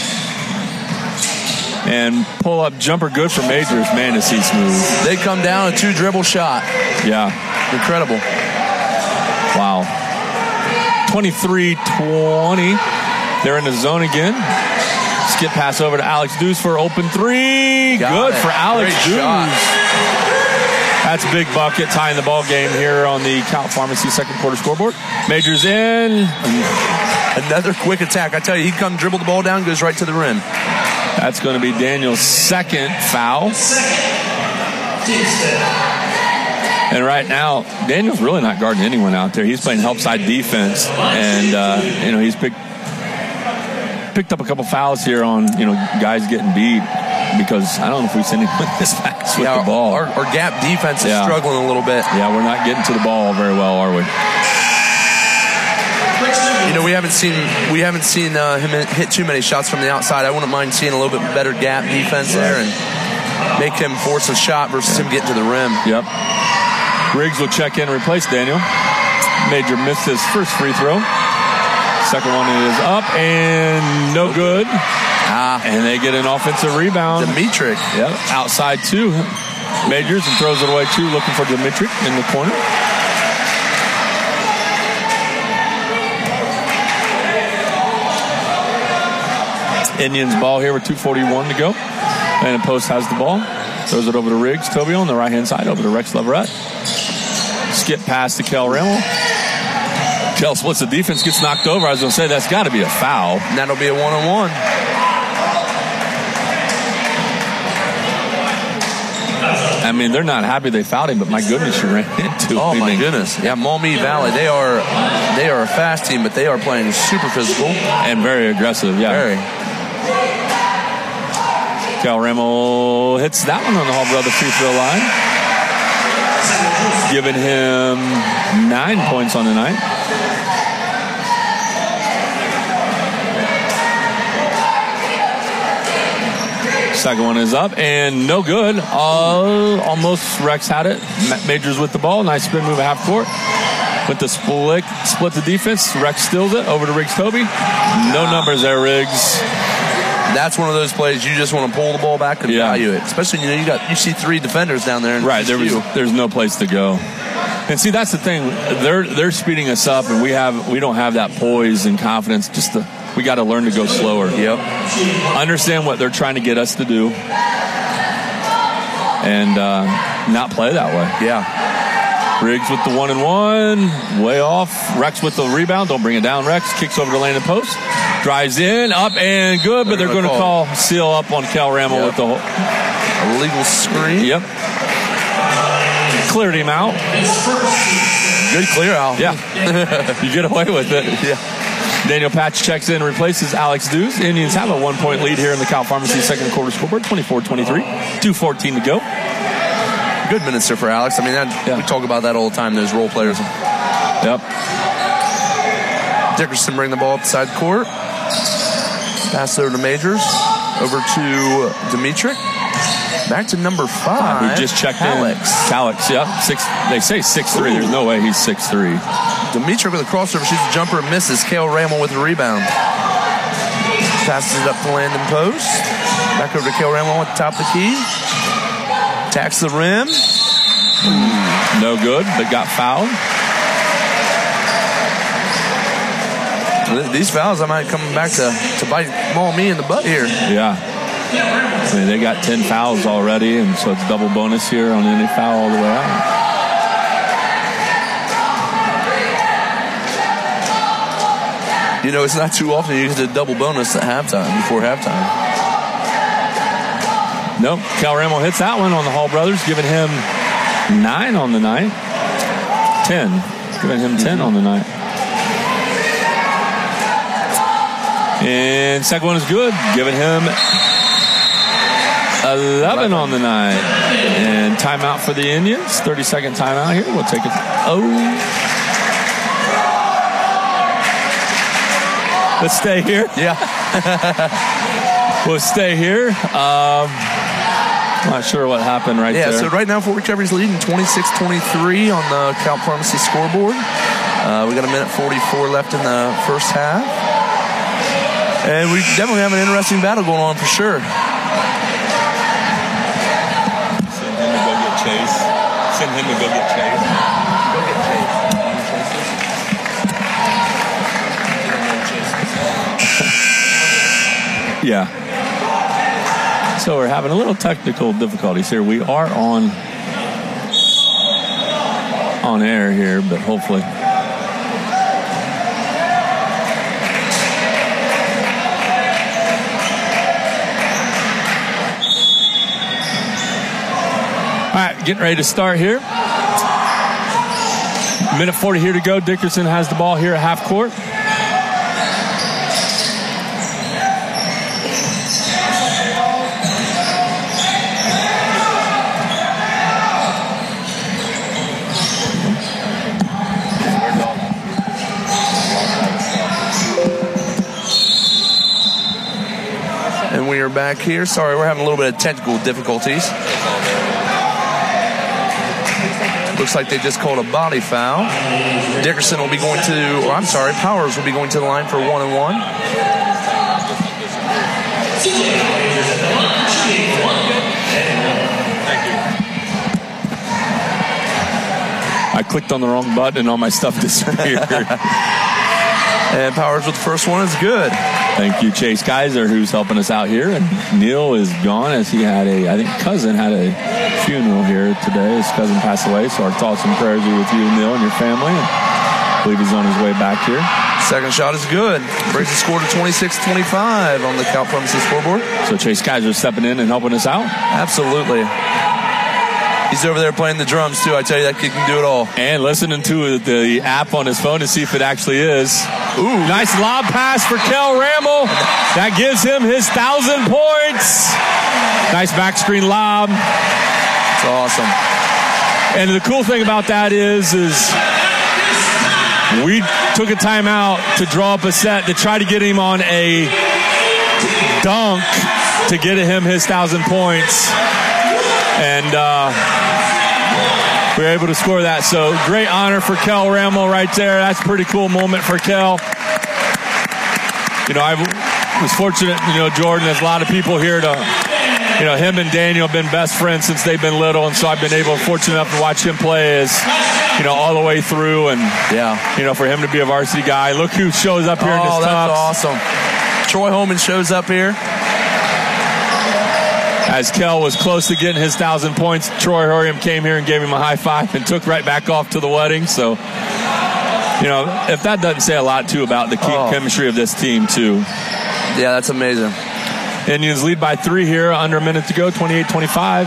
And pull up jumper good for Majors. Man, is he smooth. They come down a two dribble shot. Yeah. Incredible. Wow. twenty-three twenty. They're in the zone again. Skip pass over to Alex Deuce for open three. Got good it. For Alex Great Deuce. Shot. That's a big bucket, tying the ball game here on the Cal Pharmacy second quarter scoreboard. Majors in. Another quick attack. I tell you, he come dribble the ball down, goes right to the rim. That's going to be Daniel's second foul. And right now, Daniel's really not guarding anyone out there. He's playing help side defense, and uh, you know he's picked picked up a couple fouls here on you know guys getting beat because I don't know if we've seen him this fast with yeah, the ball. Our, our gap defense is yeah. struggling a little bit. Yeah, we're not getting to the ball very well, are we? You know, we haven't seen we haven't seen uh, him hit too many shots from the outside. I wouldn't mind seeing a little bit better gap defense there and make him force a shot versus him getting to the rim. Yep. Riggs will check in and replace Daniel. Major missed his first free throw. Second one is up and no good. Ah. And they get an offensive rebound. Dimitri. Yep. Outside two. Majors and throws it away two, looking for Dimitri in the corner. Indians ball here with two forty-one to go. And Post has the ball. Throws it over to Riggs. Toby on the right-hand side over to Rex Leverett. Skip pass to Kel Rimmel. Kel splits the defense, gets knocked over. I was going to say that's got to be a foul. And that'll be a one-on-one. I mean, they're not happy they fouled him, but my goodness, you ran into him. Oh, my goodness. Yeah, Maumee Valley, they are they are a fast team, but they are playing super physical. And very aggressive, yeah. Very. Kel Rimmel hits that one on the Hall brother free throw line. Giving him nine points on the night. Second one is up and no good. Uh, almost Rex had it. Majors with the ball. Nice spin move at half court. With the split, split the defense. Rex steals it over to Riggs Toby. No numbers there, Riggs. That's one of those plays you just want to pull the ball back and Yeah. value it. Especially, you know, you got you see three defenders down there. And Right, just there was you. there's no place to go. And see, that's the thing. They're they're speeding us up, and we have we don't have that poise and confidence. Just to, we got to learn to go slower. Yep. Understand what they're trying to get us to do, and uh, not play that way. Yeah. Riggs with the one and one, way off. Rex with the rebound. Don't bring it down. Rex kicks over to Landon Post, drives in, up and good. But they're, they're going to call. call seal up on Cal Ramel Yep. with the whole illegal screen. Yep. Cleared him out. Good clear out. Yeah. You get away with it. Yeah. Daniel Patch checks in and replaces Alex Dews. Indians have a one-point lead here in the Cal Pharmacy second quarter scoreboard, twenty-four twenty-three. two fourteen to go. Good minutes there for Alex. I mean, that, yeah. we talk about that all the time, those role players. Yep. Dickerson bring the ball up the side court. Pass over to Majors. Over to Dimitri. Back to number five. Who just checked Alex. in. Alex, yep. Six, they say six three. There's no way he's six three. Dimitri with a crossover, shoots a jumper, misses. Kale Ramel with a rebound. Passes it up to Landon Post. Back over to Kale Ramel at the top of the key. Attacks the rim. No good, but got fouled. These fouls, I might come back to, to bite maul me in the butt here. Yeah. I mean, they got ten fouls already, and so it's double bonus here on any foul all the way out. You know, it's not too often you get a double bonus at halftime, before halftime. Nope. Cal Ramel hits that one on the Hall brothers, giving him nine on the night. Ten. Giving him ten on the night. And second one is good, giving him eleven on the night. And timeout for the Indians. thirty-second timeout here. We'll take it. Oh. Let's stay here. Yeah. We'll stay here. Um, not sure what happened right yeah, there. so right now Fort Recovery's leading twenty-six twenty-three on the Cal Pharmacy scoreboard. Uh, we got a minute forty-four left in the first half. And we definitely have an interesting battle going on for sure. Send him to go get Chase. Send him to go get Chase. Go get Chase. Yeah. So we're having a little technical difficulties here. We are on on air here, but hopefully. All right, getting ready to start here. Minute forty here to go. Dickerson has the ball here at half court. And we are back here. Sorry, we're having a little bit of technical difficulties. Looks like they just called a body foul. Dickerson will be going to, or I'm sorry, Powers will be going to the line for one and one. I clicked on the wrong button and all my stuff disappeared. And Powers with the first one is good. Thank you, Chase Kaiser, who's helping us out here. And Neil is gone as he had a, I think, cousin had a funeral here today. His cousin passed away, so our thoughts and prayers are with you, Neil, and your family. And I believe he's on his way back here. Second shot is good. Brings the score to twenty-six twenty-five on the Cal Pharmacy scoreboard. So Chase Kaiser stepping in and helping us out. Absolutely. He's over there playing the drums, too. I tell you, that kid can do it all. And listening to the app on his phone to see if it actually is. Ooh. Nice lob pass for Kel Ramel. That gives him his one thousand points. Nice back screen lob. It's awesome. And the cool thing about that is, is we took a timeout to draw up a set to try to get him on a dunk to get him his one thousand points. And uh, we were able to score that. So great honor for Kel Ramel right there. That's a pretty cool moment for Kel. You know, I've was fortunate, you know, Jordan, there's a lot of people here to, you know, him and Daniel have been best friends since they've been little, and so I've been able, fortunate enough to watch him play as, you know, all the way through, and, yeah, you know, for him to be a varsity guy. Look who shows up here oh, in his that's tops. awesome. Troy Holman shows up here. As Kel was close to getting his thousand points, Troy Hurriam came here and gave him a high five and took right back off to the wedding. So, you know, if that doesn't say a lot, too, about the oh. chemistry of this team, too. Yeah, that's amazing. Indians lead by three here, under a minute to go, twenty-eight twenty-five.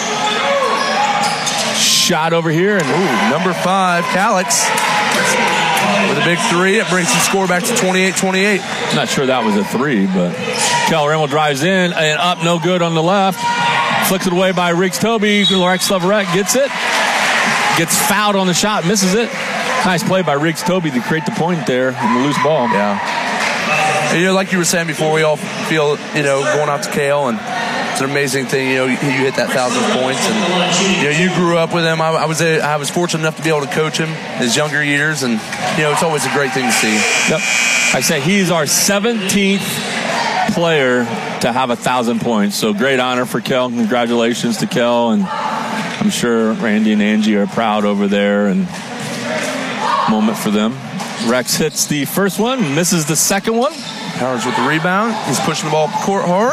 Shot over here, and ooh, number five, Calix, with a big three. It brings the score back to twenty-eight twenty-eight. I'm not sure that was a three, but Kel Rimmel drives in and up, no good on the left. Flicks it away by Riggs Toby. Rex Leverett gets it. Gets fouled on the shot, misses it. Nice play by Riggs Toby to create the point there in the loose ball. Yeah. And, you know, like you were saying before, we all feel, you know, going out to Cale, and it's an amazing thing. You know, you hit that thousand points, and you know, you grew up with him. I, I was a, I was fortunate enough to be able to coach him in his younger years, and you know, it's always a great thing to see. Yep. I say he's our seventeenth player to have a thousand points. So great honor for Kel. Congratulations to Kel, and I'm sure Randy and Angie are proud over there, and moment for them. Rex hits the first one, misses the second one. Powers with the rebound. He's pushing the ball up the court hard.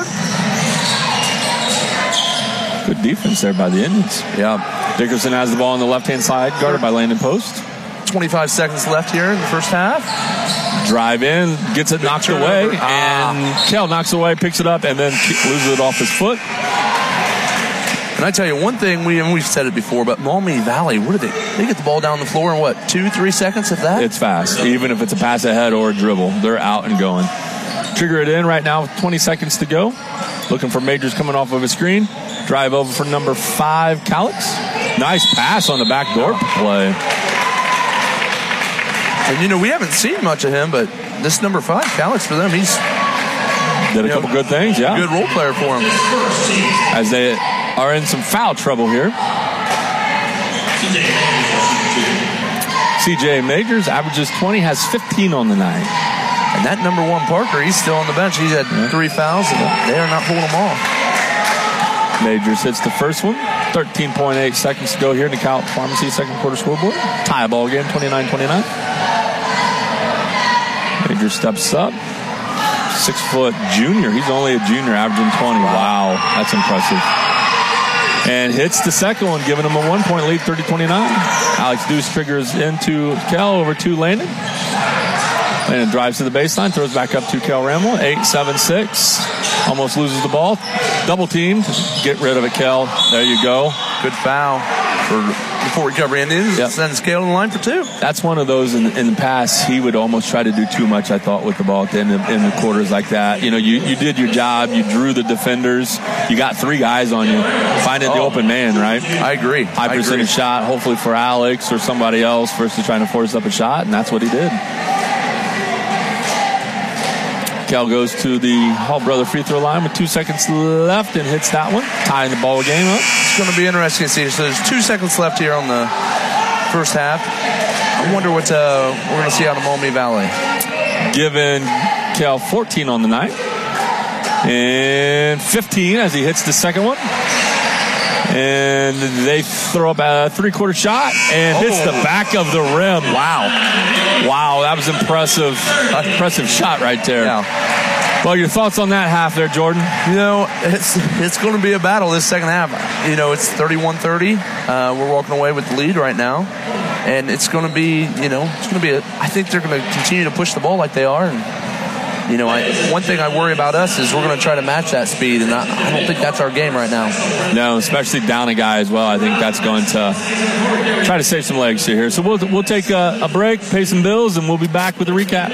Good defense there by the Indians. Yeah. Dickerson has the ball on the left-hand side, guarded by Landon Post. twenty-five seconds left here in the first half. Drive in, gets it knocked away, ah. and Kel knocks it away, picks it up, and then loses it off his foot. And I tell you one thing, we and we've said it before, but Maumee Valley, what do they? They get the ball down the floor in what, two, three seconds, if that? It's fast, even if it's a pass ahead or a dribble. They're out and going. Trigger it in right now with twenty seconds to go. Looking for Majors coming off of a screen. Drive over for number five, Calix. Nice pass on the backdoor play. And, you know, we haven't seen much of him, but this number five, Calix, for them, he's... Did a couple know, good things, yeah. Good role player for him. As they are in some foul trouble here. C J Majors averages twenty, has fifteen on the night. And that number one, Parker, he's still on the bench. He's had yeah. three fouls, and they are not pulling them off. Majors hits the first one. thirteen point eight seconds to go here in the Cal Pharmacy second quarter scoreboard. Tie ball game, twenty-nine twenty-nine. Majors steps up. Six-foot junior. He's only a junior, averaging twenty. Wow, that's impressive. And hits the second one, giving him a one-point lead, thirty twenty-nine. Alex Deuce triggers into Kel over to Landon. Landon drives to the baseline, throws back up to Kel Rimmel. eight seven six. Almost loses the ball. Double teamed. Get rid of it, Kel. There you go. Good foul for the Fort Recovery Indians. Yep. Sends Kel in the line for two. That's one of those in, in the past. He would almost try to do too much, I thought, with the ball at the end of, in the quarters like that. You know, you, you did your job. You drew the defenders. You got three guys on you. Find it oh, the open man, right? I agree. High I percentage agree. shot, hopefully for Alex or somebody else versus trying to force up a shot, and that's what he did. Kel goes to the Hall Brother free throw line with two seconds left and hits that one, tying the ball game up. It's going to be interesting to see. So there's two seconds left here on the first half. I wonder what uh, we're going to see out of Maumee Valley. Giving Kel fourteen on the night. And fifteen as he hits the second one. And they throw up a three-quarter shot and oh. hits the back of the rim. Wow. Wow, that was impressive. Impressive shot right there. Yeah. Well, your thoughts on that half there, Jordan? You know, it's it's going to be a battle this second half. You know, it's thirty-one thirty. Uh, we're walking away with the lead right now. And it's going to be, you know, it's going to be, a, I think they're going to continue to push the ball like they are. And, you know, I, one thing I worry about us is we're going to try to match that speed, and I, I don't think that's our game right now. No, especially down a guy as well. I think that's going to try to save some legs here. So we'll we'll take a, a break, pay some bills, and we'll be back with a recap.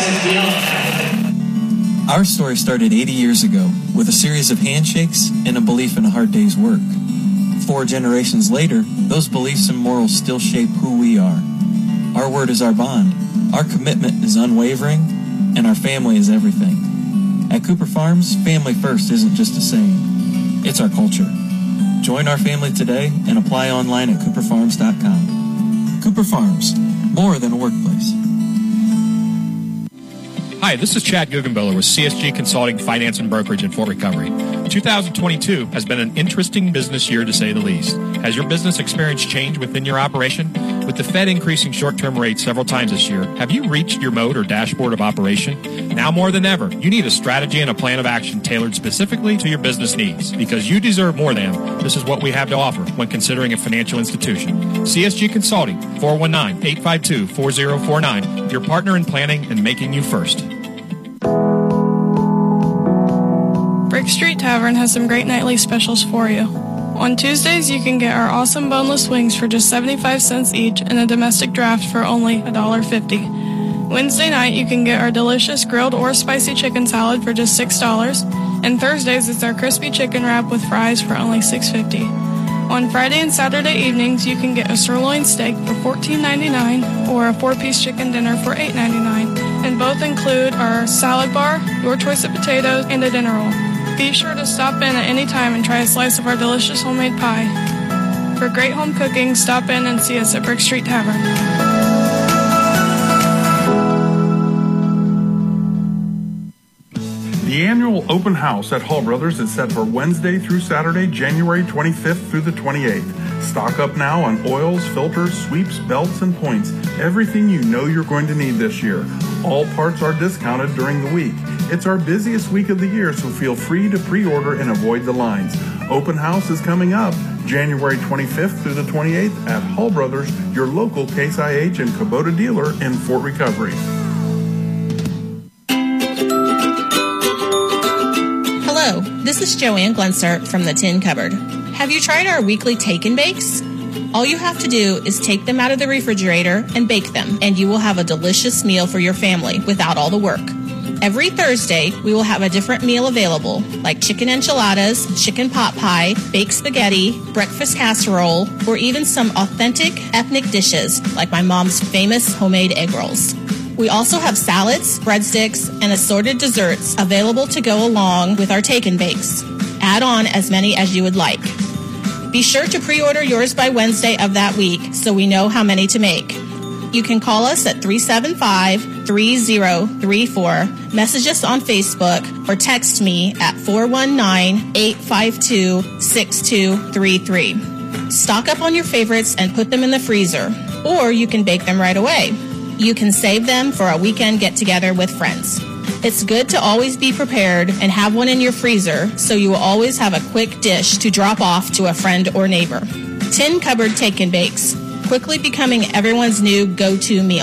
Our story started eighty years ago with a series of handshakes and a belief in a hard day's work. Four generations later, those beliefs and morals still shape who we are. Our word is our bond. Our commitment is unwavering. And our family is everything. At Cooper Farms, family first isn't just a saying. It's our culture. Join our family today and apply online at cooper farms dot com. Cooper Farms, more than a workplace. Hi, this is Chad Guggenbiller with C S G Consulting Finance and Brokerage in Fort Recovery. two thousand twenty-two has been an interesting business year to say the least. Has your business experienced change within your operation? With the Fed increasing short-term rates several times this year, have you reached your mode or dashboard of operation? Now more than ever, you need a strategy and a plan of action tailored specifically to your business needs. Because you deserve more than, this is what we have to offer when considering a financial institution. C S G Consulting, four one nine, eight five two, four zero four nine, your partner in planning and making you first. Brick Street Tavern has some great nightly specials for you. On Tuesdays, you can get our awesome boneless wings for just seventy-five cents each and a domestic draft for only one dollar fifty. Wednesday night, you can get our delicious grilled or spicy chicken salad for just six dollars. And Thursdays, it's our crispy chicken wrap with fries for only six fifty. On Friday and Saturday evenings, you can get a sirloin steak for fourteen ninety-nine or a four-piece chicken dinner for eight ninety-nine. And both include our salad bar, your choice of potatoes, and a dinner roll. Be sure to stop in at any time and try a slice of our delicious homemade pie. For great home cooking, stop in and see us at Brick Street Tavern. The annual open house at Hall Brothers is set for Wednesday through Saturday, January twenty-fifth through the twenty-eighth. Stock up now on oils, filters, sweeps, belts, and points. Everything you know you're going to need this year. All parts are discounted during the week. It's our busiest week of the year, so feel free to pre-order and avoid the lines. Open house is coming up January twenty-fifth through the twenty-eighth at Hall Brothers, your local Case I H and Kubota dealer in Fort Recovery. Hello, this is Joanne Glenser from the Tin Cupboard. Have you tried our weekly take and bakes? All you have to do is take them out of the refrigerator and bake them, and you will have a delicious meal for your family without all the work. Every Thursday, we will have a different meal available, like chicken enchiladas, chicken pot pie, baked spaghetti, breakfast casserole, or even some authentic ethnic dishes, like my mom's famous homemade egg rolls. We also have salads, breadsticks, and assorted desserts available to go along with our take and bakes. Add on as many as you would like. Be sure to pre-order yours by Wednesday of that week so we know how many to make. You can call us at three seven five, three zero three four, message us on Facebook, or text me at four one nine, eight five two, six two three three. Stock up on your favorites and put them in the freezer, or you can bake them right away. You can save them for a weekend get-together with friends. It's good to always be prepared and have one in your freezer so you will always have a quick dish to drop off to a friend or neighbor. Tin Cupboard Take and Bakes, quickly becoming everyone's new go-to meal.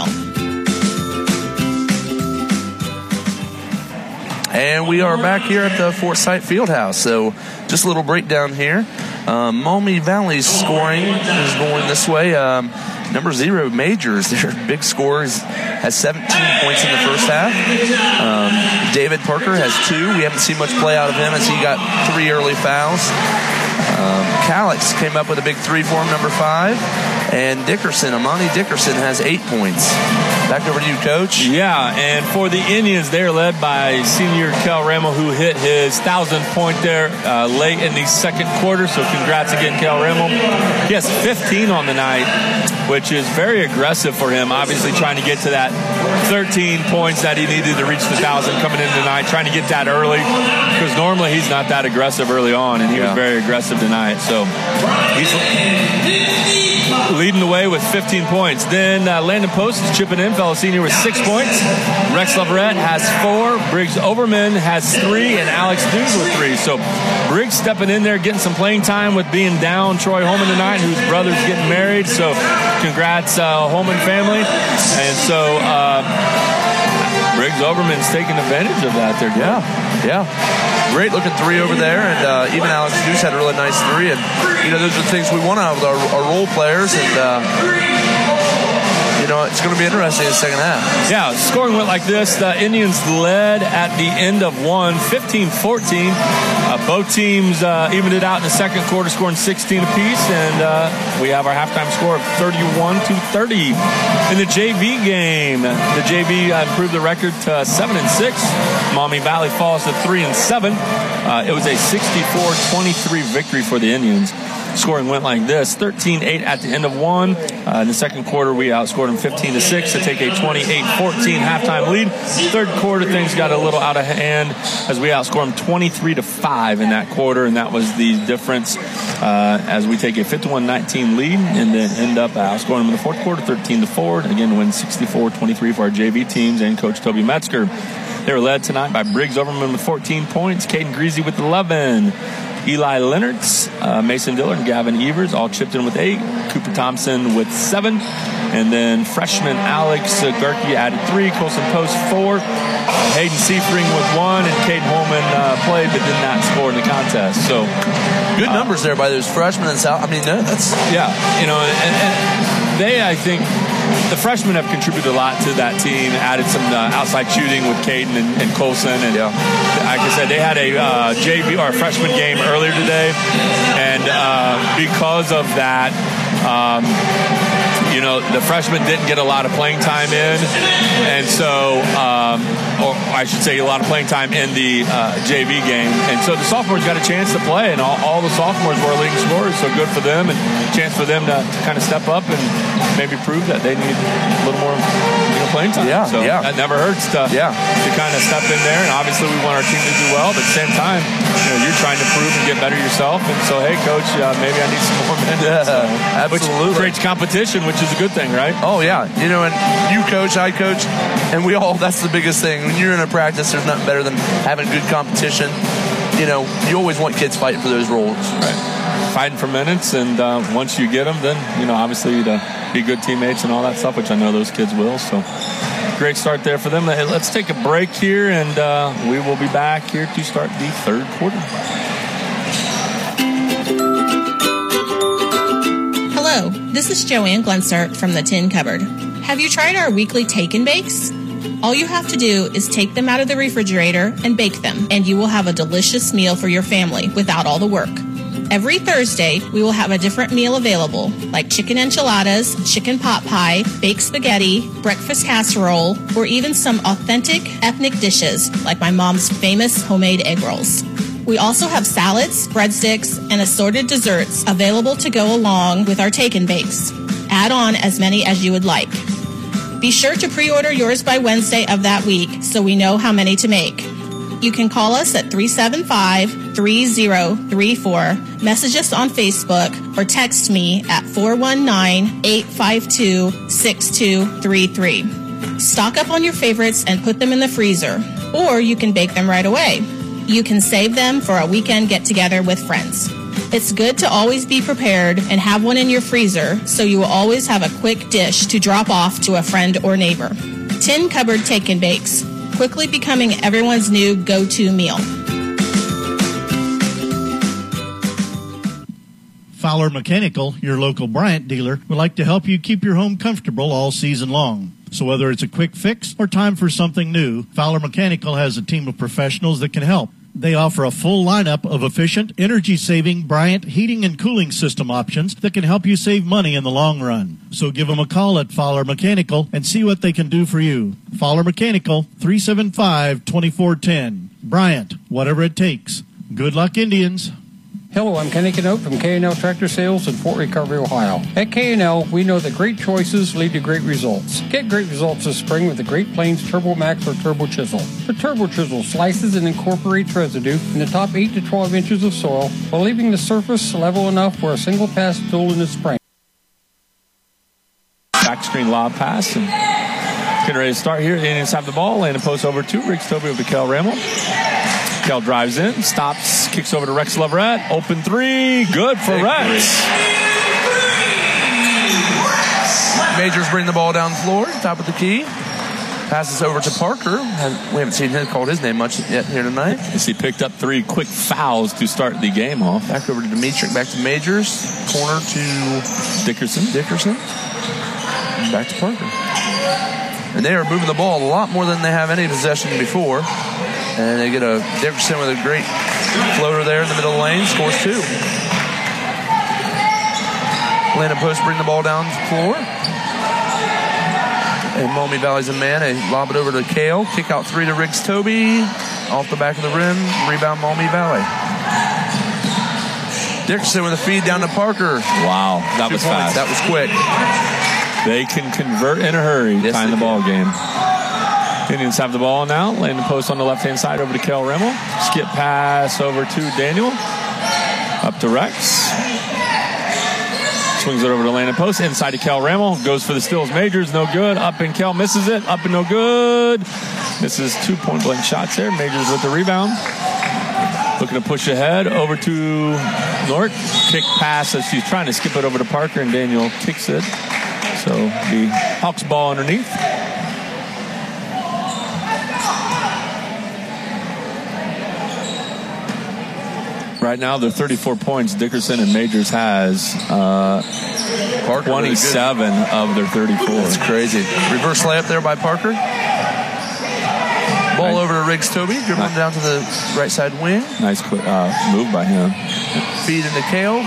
And we are back here at the Forsyth Fieldhouse. So just a little breakdown here. Um, Maumee Valley's scoring is going this way. Um, number zero, Majors, their big scorers, has seventeen points in the first half. Um, David Parker has two. We haven't seen much play out of him as he got three early fouls. Um, Calix came up with a big three for him, number five. And Dickerson, Amani Dickerson, has eight points. Back over to you, Coach. Yeah, and for the Indians, they're led by senior Cal Ramo, who hit his thousandth point there uh, late in the second quarter. So congrats again, Cal Ramo. He has fifteen on the night, which is very aggressive for him. Obviously trying to get to that thirteen points that he needed to reach the thousand coming in tonight, trying to get that early, because normally he's not that aggressive early on, and he yeah. was very aggressive tonight. So he's leading the way with fifteen points. Then uh, Landon Post is chipping in, fellow senior, with six points. Rex Leverett has four. Briggs Overman has three, and Alex Dews with three. So Briggs stepping in there, getting some playing time with being down Troy Holman tonight, whose brother's getting married. So congrats, uh, Holman family. And so uh, Briggs Overman's taking advantage of that there. Yeah, yeah. Great looking three over there, and uh, even Alex Dews had a really nice three. And, you know, those are the things we want out of our, our role players. And, uh, you know, it's going to be interesting in the second half. Yeah, scoring went like this. The Indians led at the end of one, fifteen fourteen. Uh, both teams uh, evened it out in the second quarter, scoring sixteen apiece. And uh, we have our halftime score of thirty-one to thirty. In the J V game, the J V uh, improved the record to seven and six. Maumee Valley falls to three and seven. Uh, it was a sixty-four twenty-three victory for the Indians. scoring went like this: thirteen eight at the end of one. Uh, in the second quarter, we outscored them fifteen to six to take a twenty-eight fourteen halftime lead. Third quarter, things got a little out of hand as we outscored them twenty-three to five in that quarter, and that was the difference uh, as we take a fifty-one nineteen lead and then end up outscoring them in the fourth quarter thirteen to four. Again, to win sixty-four twenty-three for our J V teams and Coach Toby Metzger. They were led tonight by Briggs Overman with fourteen points, Caden Greasy with eleven, Eli Leonards, uh, Mason Dillard, and Gavin Evers all chipped in with eight, Cooper Thompson with seven, and then freshman Alex uh, Garkey added three, Colson Post four, uh, Hayden Seifring with one, and Caden Holman uh, played but did not score in the contest. So good numbers uh, there by those freshmen and South. I mean, that's yeah, you know, and, and they, I think. The freshmen have contributed a lot to that team, added some uh, outside shooting with Caden and, and Colson. And yeah. like I said, they had a uh, J V or a freshman game earlier today. And uh, because of that, um, you know, the freshmen didn't get a lot of playing time in. And so, um, or I should say a lot of playing time in the uh, J V game. And so the sophomores got a chance to play, and all, all the sophomores were leading scorers. So good for them, and a chance for them to, to kind of step up and maybe prove that they need a little more, you know, playing time. Yeah, so yeah. that never hurts to, yeah. to kind of step in there. And obviously we want our team to do well, but at the same time, you know, you're trying to prove and get better yourself. And so, hey, coach, uh, maybe I need some more minutes. Yeah, so, absolutely. Which creates competition, which is a good thing, right? Oh, yeah. You know, and you coach, I coach, and we all, that's the biggest thing. When you're in a practice, there's nothing better than having good competition. You know, you always want kids fighting for those roles. Right. Fighting for minutes, and uh, once you get them, then, you know, obviously to be good teammates and all that stuff, which I know those kids will. So great start there for them. Let's take a break here, and uh, we will be back here to start the third quarter. Hello, this is Joanne Glenser from the Tin Cupboard. Have you tried our weekly take and bakes? All you have to do is take them out of the refrigerator and bake them, and you will have a delicious meal for your family without all the work. Every Thursday, we will have a different meal available, like chicken enchiladas, chicken pot pie, baked spaghetti, breakfast casserole, or even some authentic ethnic dishes, like my mom's famous homemade egg rolls. We also have salads, breadsticks, and assorted desserts available to go along with our take and bakes. Add on as many as you would like. Be sure to pre-order yours by Wednesday of that week so we know how many to make. You can call us at three seven five, three zero three four, message us on Facebook, or text me at four one nine, eight five two, six two three three. Stock up on your favorites and put them in the freezer, or you can bake them right away. You can save them for a weekend get-together with friends. It's good to always be prepared and have one in your freezer so you will always have a quick dish to drop off to a friend or neighbor. Tin Cupboard Take and Bakes, quickly becoming everyone's new go-to meal. Fowler Mechanical, your local Bryant dealer, would like to help you keep your home comfortable all season long. So whether it's a quick fix or time for something new, Fowler Mechanical has a team of professionals that can help. They offer a full lineup of efficient, energy-saving Bryant heating and cooling system options that can help you save money in the long run. So give them a call at Fowler Mechanical and see what they can do for you. Fowler Mechanical, three seven five, two four one zero. Bryant, whatever it takes. Good luck, Indians. Hello, I'm Kenny Canote from K and L Tractor Sales in Fort Recovery, Ohio. At K and L, we know that great choices lead to great results. Get great results this spring with the Great Plains Turbo Max or Turbo Chisel. The Turbo Chisel slices and incorporates residue in the top eight to twelve inches of soil while leaving the surface level enough for a single pass tool in the spring. Back screen lob pass, and getting ready to start here. The Indians have the ball, and a post over to Riggs Toby with Kel Ramel. Kel drives in, stops, kicks over to Rex Leverett. Open three, good for Rex. Majors bring the ball down the floor, top of the key. Passes over to Parker. We haven't seen him called his name much yet here tonight. As he picked up three quick fouls to start the game off. Back over to Dimitri, back to Majors. Corner to Dickerson. Dickerson. Back to Parker. And they are moving the ball a lot more than they have any possession before. And they get a Dickerson with a great floater there in the middle of the lane. Scores two. Landon Post bring the ball down the floor. And Maumee Valley's a man. They lob it over to Kale. Kick out three to Riggs Toby. Off the back of the rim. Rebound Maumee Valley. Dickerson with a feed down to Parker. Wow, that Two was points. fast. That was quick. They can convert in a hurry, Yes, tying the they ball can. game. Indians have the ball now. Landon Post on the left-hand side over to Kel Rimmel. Skip pass over to Daniel. Up to Rex. Swings it over to Landon Post. Inside to Kel Rimmel. Goes for the steals. Majors, no good. Up and Kel misses it. Up and no good. Misses two point-blank shots there. Majors with the rebound. Looking to push ahead over to Nort. Kick pass as she's trying to skip it over to Parker, and Daniel kicks it. So the Hawks ball underneath. Right now, they're thirty-four points. Dickerson and Majors has uh, Parker twenty-seven really of their thirty-four. That's crazy. Reverse layup there by Parker. Ball Nice. over to Riggs Toby, dribbling down to the right side wing. Nice quick uh, move by him. Feed into Kale.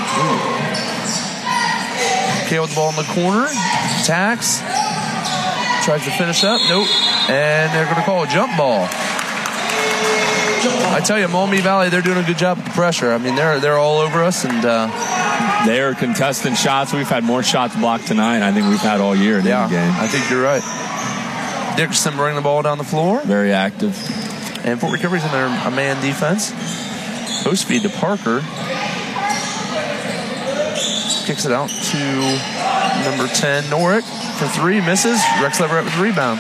Kale with the ball in the corner. Attacks. Tries to finish up. Nope. And they're going to call a jump ball. I tell you, Maumee Valley, they're doing a good job with the pressure. I mean, they're they're all over us, and uh, they're contesting shots. We've had more shots blocked tonight I think we've had all year in yeah, the game. I think you're right. Dickerson bringing the ball down the floor. Very active. And Fort Recovery's in their a man defense. Post feed to Parker. Kicks it out to number ten, Norick, for three. Misses. Rex Leverett with the rebound.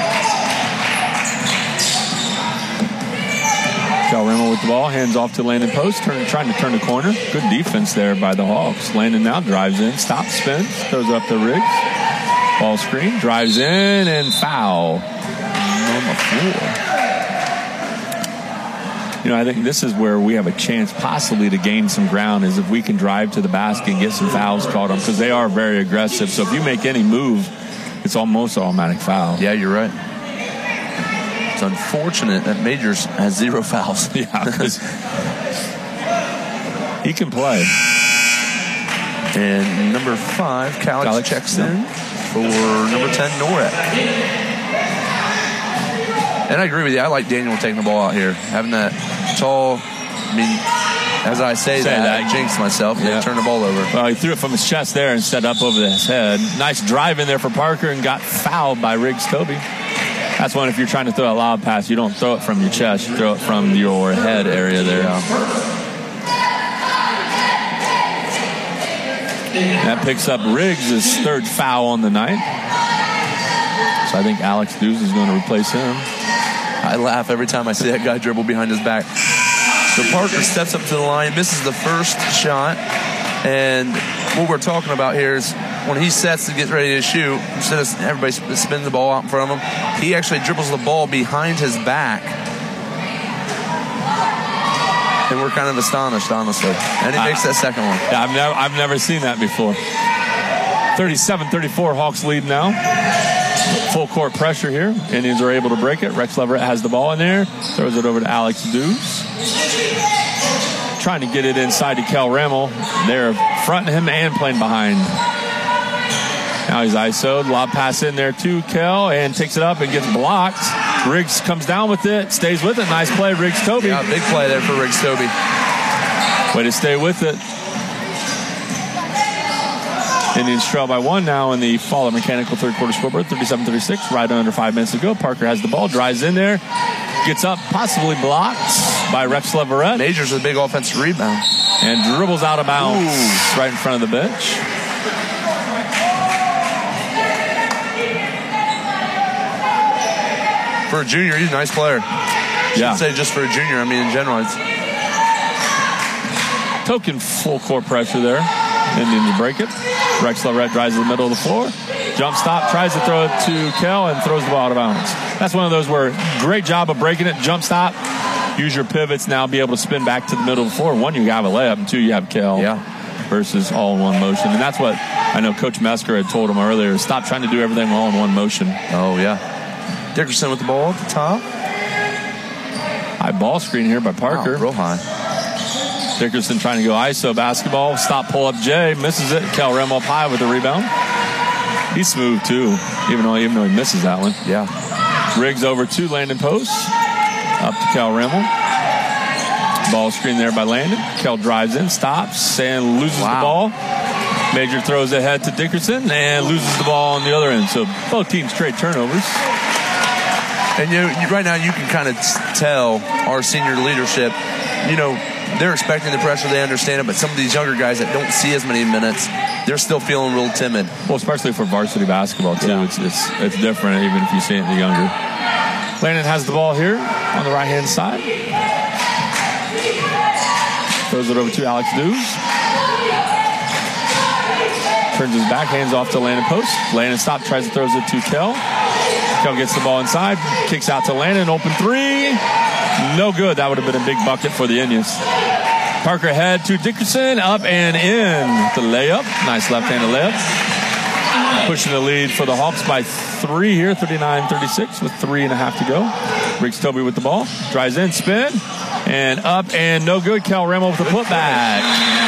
Kel Rimmel with the ball, hands off to Landon Post, turn, trying to turn the corner. Good defense there by the Hawks. Landon now drives in, stops, spins, throws it up to Riggs. Ball screen, drives in, and foul on the floor. You know, I think this is where we have a chance possibly to gain some ground, is if we can drive to the basket and get some fouls called on, because they are very aggressive. So if you make any move, it's almost automatic foul. Yeah, you're right. It's unfortunate that Majors has zero fouls. Yeah, because he can play. And number five, Calix, Calix checks yeah. in for number ten, Norek. And I agree with you. I like Daniel taking the ball out here. Having that tall, I mean, as I say, Say that, that. I jinx myself. Yeah. Yeah. Turn the ball over. Well, he threw it from his chest there and set up over his head. Nice drive in there for Parker and got fouled by Riggs Toby. That's one, if you're trying to throw a lob pass, you don't throw it from your chest, you throw it from your head area there. That picks up Riggs' third foul on the night. So I think Alex Dews is going to replace him. I laugh every time I see that guy dribble behind his back. So Parker steps up to the line, misses the first shot. And what we're talking about here is when he sets to get ready to shoot, instead of everybody spins the ball out in front of him, he actually dribbles the ball behind his back. And we're kind of astonished, honestly. And he makes that second one. Yeah, I've never, I've never seen that before. thirty-seven thirty-four, Hawks lead now. Full court pressure here. Indians are able to break it. Rex Leverett has the ball in there. Throws it over to Alex Dews. Trying to get it inside to Kel Rimmel. They're fronting him and playing behind. Now he's I S O'd. Lob pass in there to Kel and takes it up and gets blocked. Riggs comes down with it, stays with it. Nice play, Riggs Toby. Yeah, big play there for Riggs Toby. Way to stay with it. Indians trail by one now in the Fowler Mechanical third quarter scoreboard, thirty-seven thirty-six, right under five minutes to go. Parker has the ball, drives in there, gets up, possibly blocked by Rex Leverett. Majors with a big offensive rebound. And dribbles out of bounds Ooh. right in front of the bench. For a junior, he's a nice player. I Yeah. shouldn't say just for a junior. I mean, in general, it's token full court pressure there. Indians break it. Rex Leverett drives to the middle of the floor. Jump stop, tries to throw it to Kel and throws the ball out of bounds. That's one of those where great job of breaking it. Jump stop. Use your pivots now, be able to spin back to the middle of the floor. One, you have a layup, and two, you have Kel yeah. versus all in one motion. And that's what I know Coach Mesker had told him earlier. Stop trying to do everything all in one motion. Oh, yeah. Dickerson with the ball at the top. High ball screen here by Parker. Wow, real high. Dickerson trying to go I S O basketball. Stop, pull up Jay. Misses it. Kel Rimmel up high with the rebound. He's smooth too, even though, even though he misses that one. Yeah. Riggs over to Landon Post. Up to Kel Rimmel. Ball screen there by Landon. Kel drives in, stops, and loses Wow. the ball. Major throws ahead to Dickerson and loses the ball on the other end. So both teams trade turnovers. And you, you right now you can kind of tell our senior leadership, you know, they're expecting the pressure, they understand it, but some of these younger guys that don't see as many minutes, they're still feeling real timid. Well, especially for varsity basketball, too. Yeah. It's, it's it's different, even if you see it in the younger. Landon has the ball here on the right-hand side. Throws it over to Alex Dews. Turns his back, hands off to Landon Post. Landon stops, tries to throws it to Kel. Kel gets the ball inside, kicks out to Landon, open three. No good. That would have been a big bucket for the Indians. Parker ahead to Dickerson, up and in the layup. Nice left-handed layup. Pushing the lead for the Hawks by three here, thirty-nine thirty-six, with three and a half to go. Riggs Toby with the ball. Drives in, spin, and up and no good. Cal Ramo with the putback.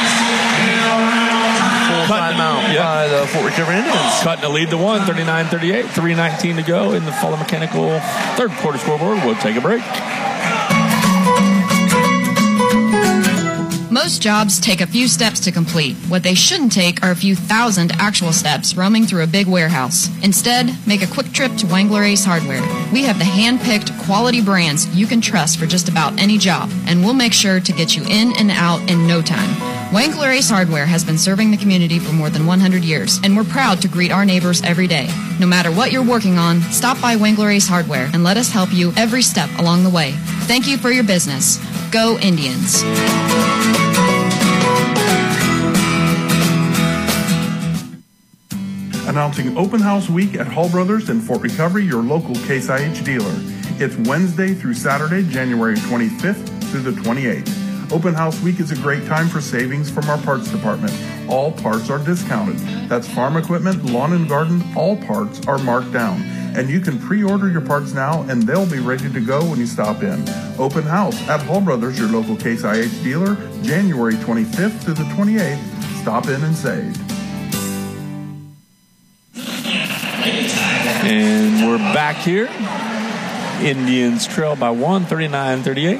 Full timeout yeah. by the Fort Recovery Indians. Cutting the lead to one, thirty-nine thirty-eight, three nineteen to go in the Fuller Mechanical third quarter scoreboard. We'll take a break. Most jobs take a few steps to complete. What they shouldn't take are a few thousand actual steps roaming through a big warehouse. Instead, make a quick trip to Wangler Ace Hardware. We have the hand-picked quality brands you can trust for just about any job, and we'll make sure to get you in and out in no time. Wangler Ace Hardware has been serving the community for more than one hundred years, and we're proud to greet our neighbors every day. No matter what you're working on, stop by Wangler Ace Hardware and let us help you every step along the way. Thank you for your business. Go Indians. Announcing Open House Week at Hall Brothers in Fort Recovery, your local Case I H dealer. It's Wednesday through Saturday, January twenty-fifth through the twenty-eighth. Open House Week is a great time for savings from our parts department. All parts are discounted. That's farm equipment, lawn and garden, all parts are marked down. And you can pre-order your parts now and they'll be ready to go when you stop in. Open House at Hall Brothers, your local Case I H dealer, January twenty-fifth through the twenty-eighth. Stop in and save. And we're back here. Indians trail by one, thirty-nine thirty-eight.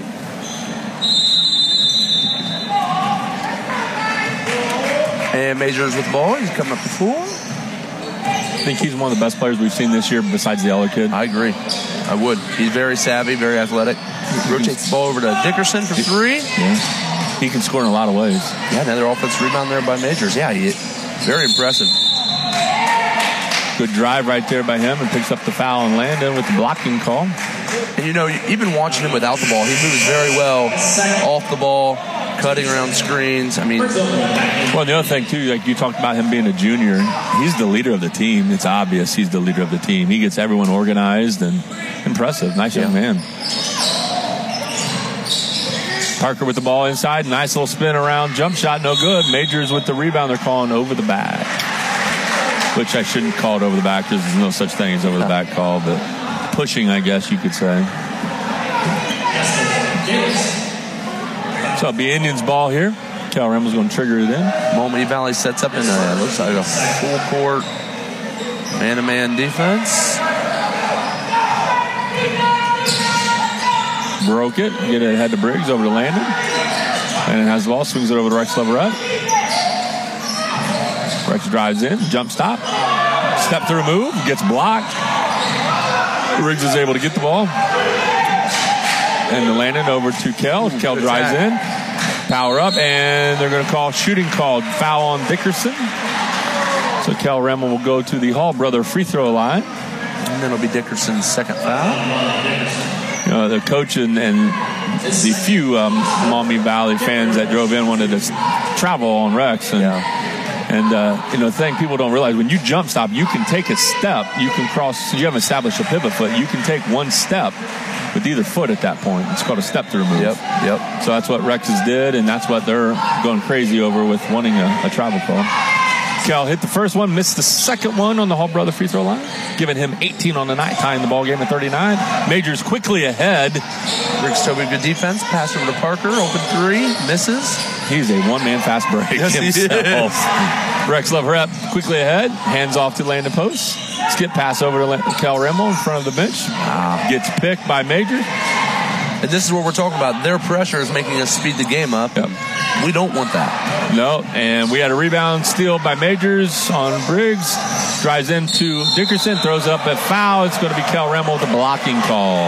And Majors with the ball. He's coming up to full. I think he's one of the best players we've seen this year besides the other kid. I agree. I would. He's very savvy, very athletic. Rotates the ball over to Dickerson for three. Yeah. He can score in a lot of ways. Yeah, another offensive rebound there by Majors. Yeah, he, very impressive. Good drive right there by him and picks up the foul and Landon with the blocking call. And you know, even watching him without the ball, he moves very well off the ball, cutting around screens. I mean, well, the other thing too, like you talked about him being a junior, he's the leader of the team. It's obvious he's the leader of the team. He gets everyone organized and impressive. Nice young yeah. man. Parker with the ball inside, nice little spin around, jump shot, no good. Majors with the rebound, they're calling over the back, which I shouldn't call it over the back because there's no such thing as over the back call, but pushing, I guess you could say. So it'll be Indians ball here. Cal Remel's going to trigger it in. Maumee Valley sets up in a, looks like a full court man-to-man defense. Broke it. Get it ahead to Briggs, over to Landon. Landon has the ball, swings it over to Rex Leverett. Rex drives in, jump stop. Step through move, gets blocked. Riggs is able to get the ball. And to Landon over to Kel. Kel drives in. Power up, and they're going to call shooting called. Foul on Dickerson. So Kel Remel will go to the Hall brother free throw line. And then it'll be Dickerson's second foul. You know, the coach and, and the few um, Maumee Valley fans that drove in wanted to travel on Rex. And, yeah. and uh, you know, the thing people don't realize, when you jump stop, you can take a step. You can cross. You haven't established a pivot foot. You can take one step with either foot at that point. It's called a step-through move. Yep, yep. So that's what Rex's did, and that's what they're going crazy over with wanting a, a travel call. Cal hit the first one, missed the second one on the Hall brother free throw line, giving him eighteen on the night, tying the ball game at thirty-nine. Majors quickly ahead. Riggs Toby, good defense. Pass over to Parker, open three, misses. He's a one-man fast break yes, himself. Rex Leverett quickly ahead, hands off to Landon Post. Skip pass over to Cal Remel in front of the bench. Wow. Gets picked by Majors. And this is what we're talking about. Their pressure is making us speed the game up. Yep. We don't want that. No, and we had a rebound steal by Majors on Briggs. Drives into Dickerson, throws up a foul. It's going to be Cal Remmel with a blocking call.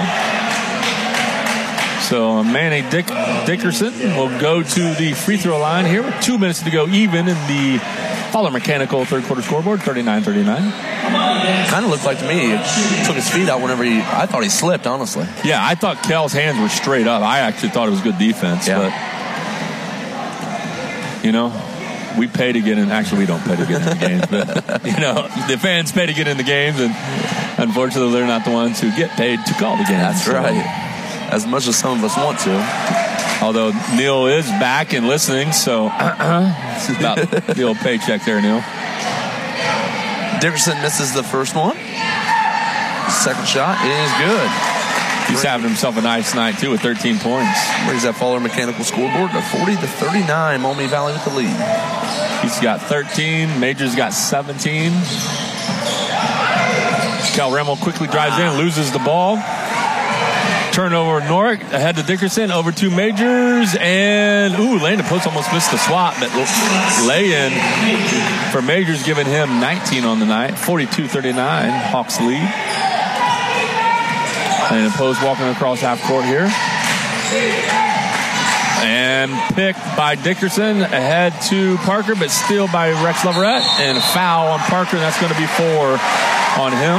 So Manny Dick, Dickerson will go to the free throw line here with two minutes to go even in the Fowler Mechanical third quarter scoreboard, thirty-nine thirty-nine. Kind of looked like to me, it took his feet out whenever he, I thought he slipped, honestly. Yeah, I thought Cal's hands were straight up. I actually thought it was good defense. Yeah. But, you know, we pay to get in. Actually, we don't pay to get in the games. But, you know, the fans pay to get in the games, and unfortunately, they're not the ones who get paid to call the games. That's so. right. As much as some of us want to. Although Neil is back and listening, so it's about the old paycheck there, Neil. Dickerson misses the first one. Second shot is good. He's having himself a nice night, too, with thirteen points. Brings that Fowler Mechanical scoreboard to forty to thirty-nine. Maumee Valley with the lead. He's got thirteen. Major's got seventeen. Cal Remmel quickly drives in, loses the ball. Turnover, Norick ahead to Dickerson, over two Majors, and ooh, Landon Post almost missed the swat, but lay-in for Majors, giving him nineteen on the night, forty-two thirty-nine, Hawks lead. Landon Post walking across half court here. And picked by Dickerson, ahead to Parker, but steal by Rex Leverett, and a foul on Parker, and that's going to be four on him.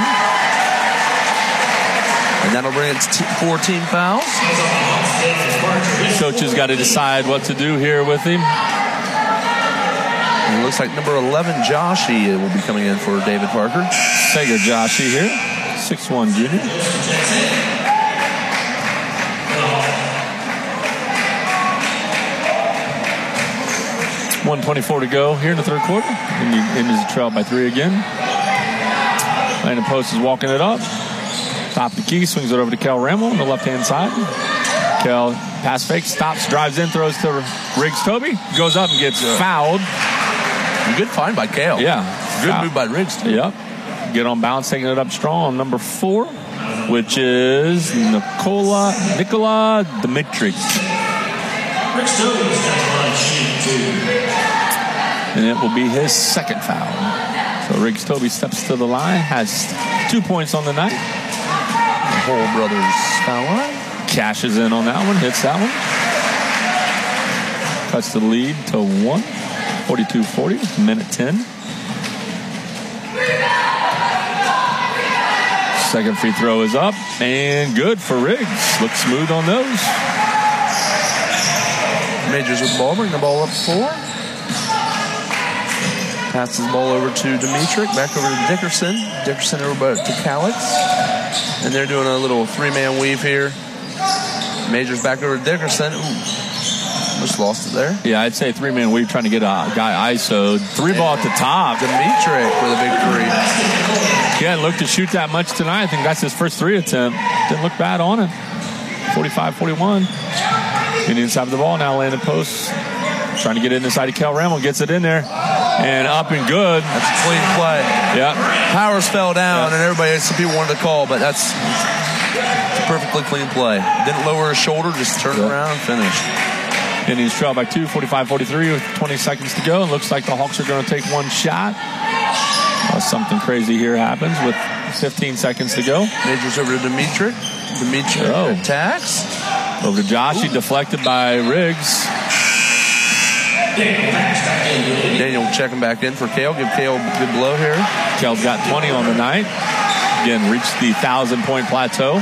And that'll bring it to four team fouls. Coach has got to decide what to do here with him. And it looks like number eleven, Joshy, will be coming in for David Parker. Sager Joshy here, six one junior. one twenty-four to go here in the third quarter. Indians the trail by three again. Landon Post is walking it up. Top of the key, swings it over to Cal Remmel on the left-hand side. Cal pass fake, stops, drives in, throws to Riggs Toby. Goes up and gets fouled. Good find by Cal. Yeah. Good Foul. move by Riggs. Too. Yep. Get on balance, taking it up strong on number four, which is Nicola, Nicola Dimitri. Riggs Toby's got to shoot two. And it will be his second foul. So Riggs Toby steps to the line, has two points on the night. Hole Brothers foul line. Cashes in on that one, hits that one. Cuts the lead to one, forty-two forty, minute ten. Second free throw is up, and good for Riggs. Looks smooth on those. Majors with the ball, bring the ball up four. Passes the ball over to Dimitri, back over to Dickerson. Dickerson over to Calix. And they're doing a little three-man weave here. Majors back over to Dickerson. Ooh, just lost it there. Yeah, I'd say three-man weave trying to get a guy I S O'd. Three ball at the top. Dimitri with a big three. He hadn't looked to shoot that much tonight. I think that's his first three attempt. Didn't look bad on it. forty-five forty-one. Indians have the ball now. Landon Post trying to get it inside of Cal Remmel. Gets it in there. And up and good. That's a clean play. Yeah. Powers fell down, yeah. And everybody, some people wanted to call, but that's a perfectly clean play. Didn't lower his shoulder, just turned yeah. around and finished. Indians trail by two, forty-five forty-three with twenty seconds to go. It looks like the Hawks are going to take one shot. Uh, something crazy here happens with fifteen seconds to go. Majors over to Dimitri. Dimitri oh. attacks. Over to Joshy, deflected by Riggs. Daniel checking back in for Cale. Give Cale a good blow here. Cale's got twenty on the night. Again, reached the thousand-point plateau.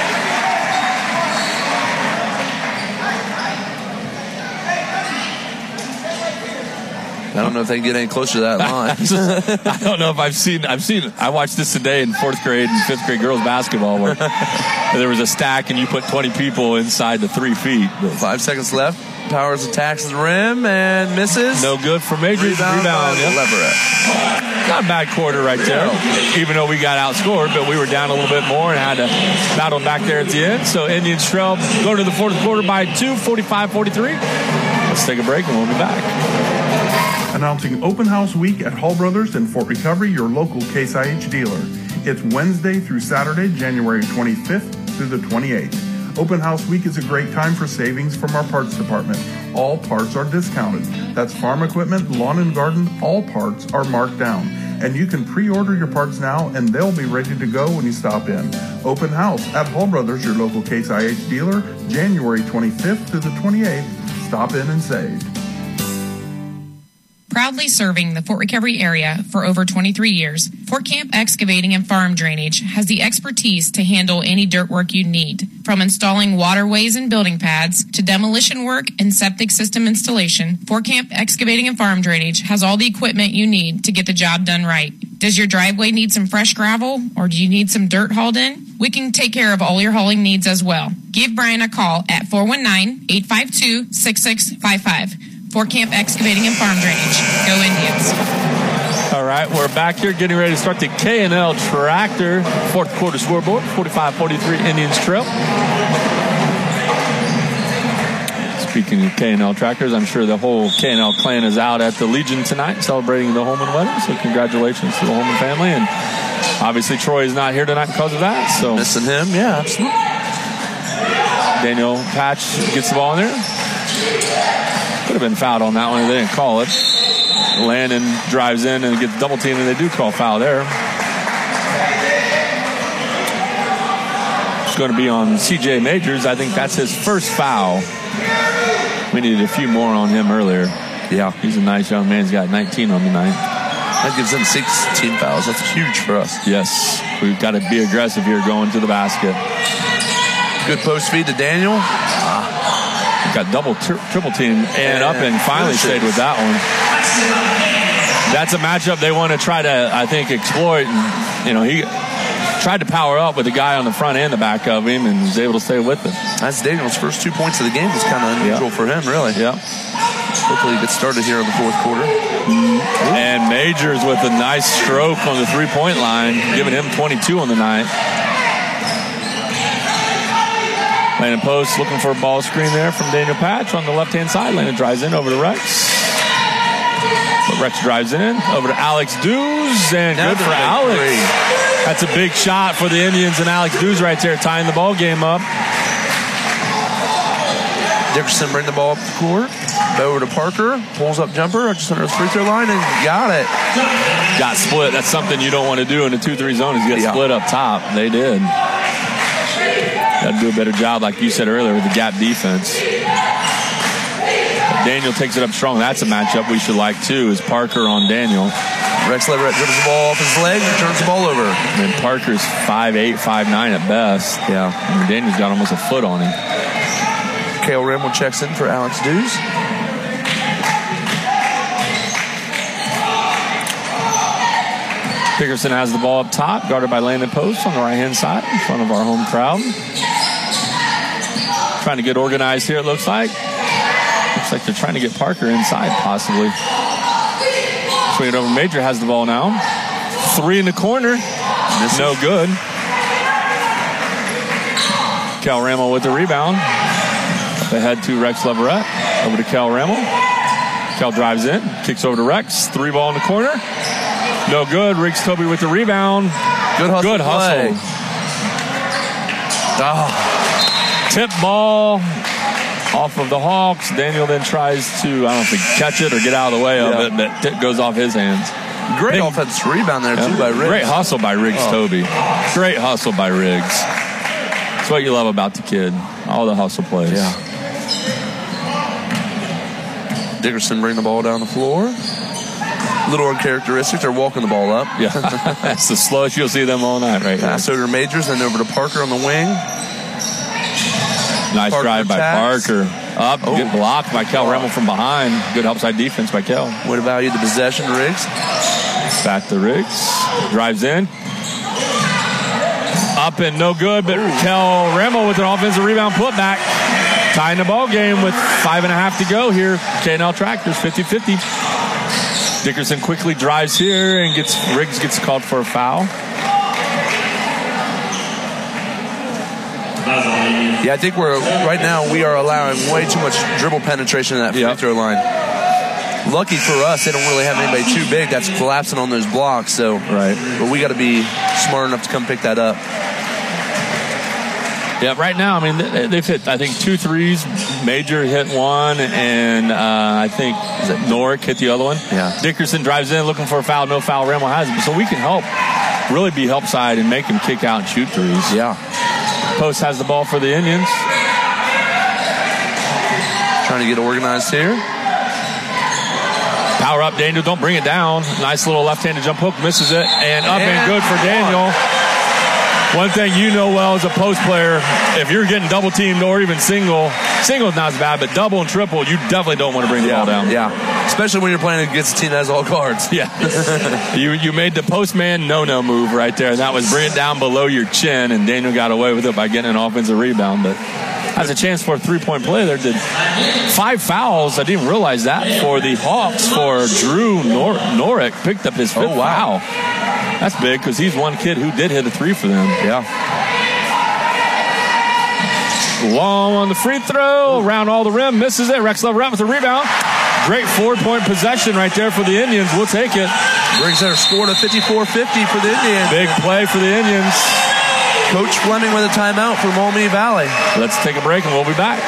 I don't know if they can get any closer to that line. I don't know if I've seen. I've seen. I watched this today in fourth grade and fifth grade girls basketball where there was a stack and you put twenty people inside the three feet. Five seconds left. Powers attacks the rim and misses. No good for Majors. Rebound, Rebound yep. Leverett. Not a bad quarter right there. Even though we got outscored, but we were down a little bit more and had to battle back there at the end. So Indians trail go to the fourth quarter by two, forty-five forty-three. Let's take a break and we'll be back. Announcing Open House Week at Hall Brothers in Fort Recovery, your local Case I H dealer. It's Wednesday through Saturday, January twenty-fifth through the twenty-eighth. Open House Week is a great time for savings from our parts department. All parts are discounted. That's farm equipment, lawn and garden, all parts are marked down. And you can pre-order your parts now, and they'll be ready to go when you stop in. Open House at Hall Brothers, your local Case I H dealer, January twenty-fifth to the twenty-eighth. Stop in and save. Proudly serving the Fort Recovery area for over twenty-three years, Fort Camp Excavating and Farm Drainage has the expertise to handle any dirt work you need. From installing waterways and building pads to demolition work and septic system installation, Fort Camp Excavating and Farm Drainage has all the equipment you need to get the job done right. Does your driveway need some fresh gravel, or do you need some dirt hauled in? We can take care of all your hauling needs as well. Give Brian a call at four one nine, eight five two, six six five five. Fort Camp Excavating and Farm Drainage. Go Indians. All right, we're back here getting ready to start the K and L Tractor fourth quarter scoreboard, forty-five forty-three Indians Trail. Speaking of K and L Tractors, I'm sure the whole K and L clan is out at the Legion tonight celebrating the Holman wedding, so congratulations to the Holman family. And obviously Troy is not here tonight because of that. So missing him, yeah, absolutely. Daniel Patch gets the ball in there. Could have been fouled on that one. They didn't call it. Landon drives in and gets double teamed, and they do call foul there. It's going to be on C J Majors. I think that's his first foul. We needed a few more on him earlier. Yeah. He's a nice young man. He's got nineteen on the night. That gives him sixteen fouls. That's huge for us. Yes. We've got to be aggressive here going to the basket. Good post feed to Daniel. Ah. Got double, tri- triple team, and up and finally stayed with that one. That's a matchup they want to try to, I think, exploit. And, you know, he tried to power up with the guy on the front and the back of him and was able to stay with him. That's Daniel's first two points of the game. Was kind of unusual yep. for him, really. Yeah. Hopefully he gets started here in the fourth quarter. Mm-hmm. And Majors with a nice stroke on the three-point line, giving him twenty-two on the night. Landon Post looking for a ball screen there from Daniel Patch on the left-hand side. Landon drives in over to Rex. But Rex drives in over to Alex Dews, and Another good for Alex. Three. That's a big shot for the Indians, and Alex Dews right there tying the ball game up. Dickerson bring the ball up the court. Over to Parker. Pulls up jumper just under the free throw line and got it. Got split. That's something you don't want to do in the two three zone is get yeah. split up top. They did. Got to do a better job, like you said earlier, with the gap defense. Daniel takes it up strong. That's a matchup we should like, too, is Parker on Daniel. Rex Leverett dribbles the ball off his leg and turns the ball over. And Parker's five eight, five nine at best. Yeah. And Daniel's got almost a foot on him. Cale Rimmel checks in for Alex Dews. Dickerson has the ball up top, guarded by Landon Post on the right-hand side in front of our home crowd. Trying to get organized here, it looks like. Looks like they're trying to get Parker inside, possibly. Swing it over. Major has the ball now. Three in the corner. This no good. Cal Rammel with the rebound. Up ahead to Rex Leverett. Over to Cal Rammel. Cal drives in, kicks over to Rex. Three ball in the corner. No good. Riggs Toby with the rebound. Good hustle. Good hustle. Oh. Tip ball off of the Hawks. Daniel then tries to, I don't know if he catch it or get out of the way of yeah. it, but it goes off his hands. Great offensive rebound there, too, yeah. by Riggs. Great hustle by Riggs oh. Toby. Great hustle by Riggs. That's what you love about the kid. All the hustle plays. Yeah. Dickerson bring the ball down the floor. Little uncharacteristic. They're walking the ball up. Yeah, that's the slowest you'll see them all night right now. Yeah, so are Majors, and over to Parker on the wing. Nice Parker drive by attacks. Parker. Up, oh. Good block by Kel Rimmel from behind. Good upside defense by Kel. Way to value the possession, Riggs. Back to Riggs. Drives in. Up and no good, but Ooh. Kel Rimmel with an offensive rebound putback. Tying the ball game with five and a half to go here. K and L Tractors, fifty-fifty. Dickerson quickly drives here and gets Riggs gets called for a foul. Yeah, I think we're right now we are allowing way too much dribble penetration in that free yep. throw line. Lucky for us, they don't really have anybody too big that's collapsing on those blocks. So, right, but we got to be smart enough to come pick that up. Yeah, right now, I mean, they- they've hit, I think, two threes. Major hit one, and uh, I think is it Norick hit the other one. Yeah. Dickerson drives in looking for a foul, no foul. Ramble has it. So we can help, really be help side and make him kick out and shoot threes. Yeah. Post has the ball for the Indians. Trying to get organized here. Power up, Daniel. Don't bring it down. Nice little left-handed jump hook. Misses it. And up and, and good for Daniel. One thing you know well as a post player, if you're getting double teamed or even single, single is not as bad, but double and triple, you definitely don't want to bring the yeah, ball down. Yeah, especially when you're playing against a team that has all guards. Yeah. you you made the postman no-no move right there, and that was bring it down below your chin, and Daniel got away with it by getting an offensive rebound, but has a chance for a three-point play there. Did five fouls. I didn't realize that for the Hawks. For Drew Nor- Norick picked up his fifth oh, wow. foul. That's big because he's one kid who did hit a three for them. Yeah. Long on the free throw, around all the rim, misses it. Rex Leverett with the rebound. Great four-point possession right there for the Indians. We'll take it. Brings their score to fifty-four fifty for the Indians. Big play for the Indians. Coach Fleming with a timeout for Maumee Valley. Let's take a break and we'll be back.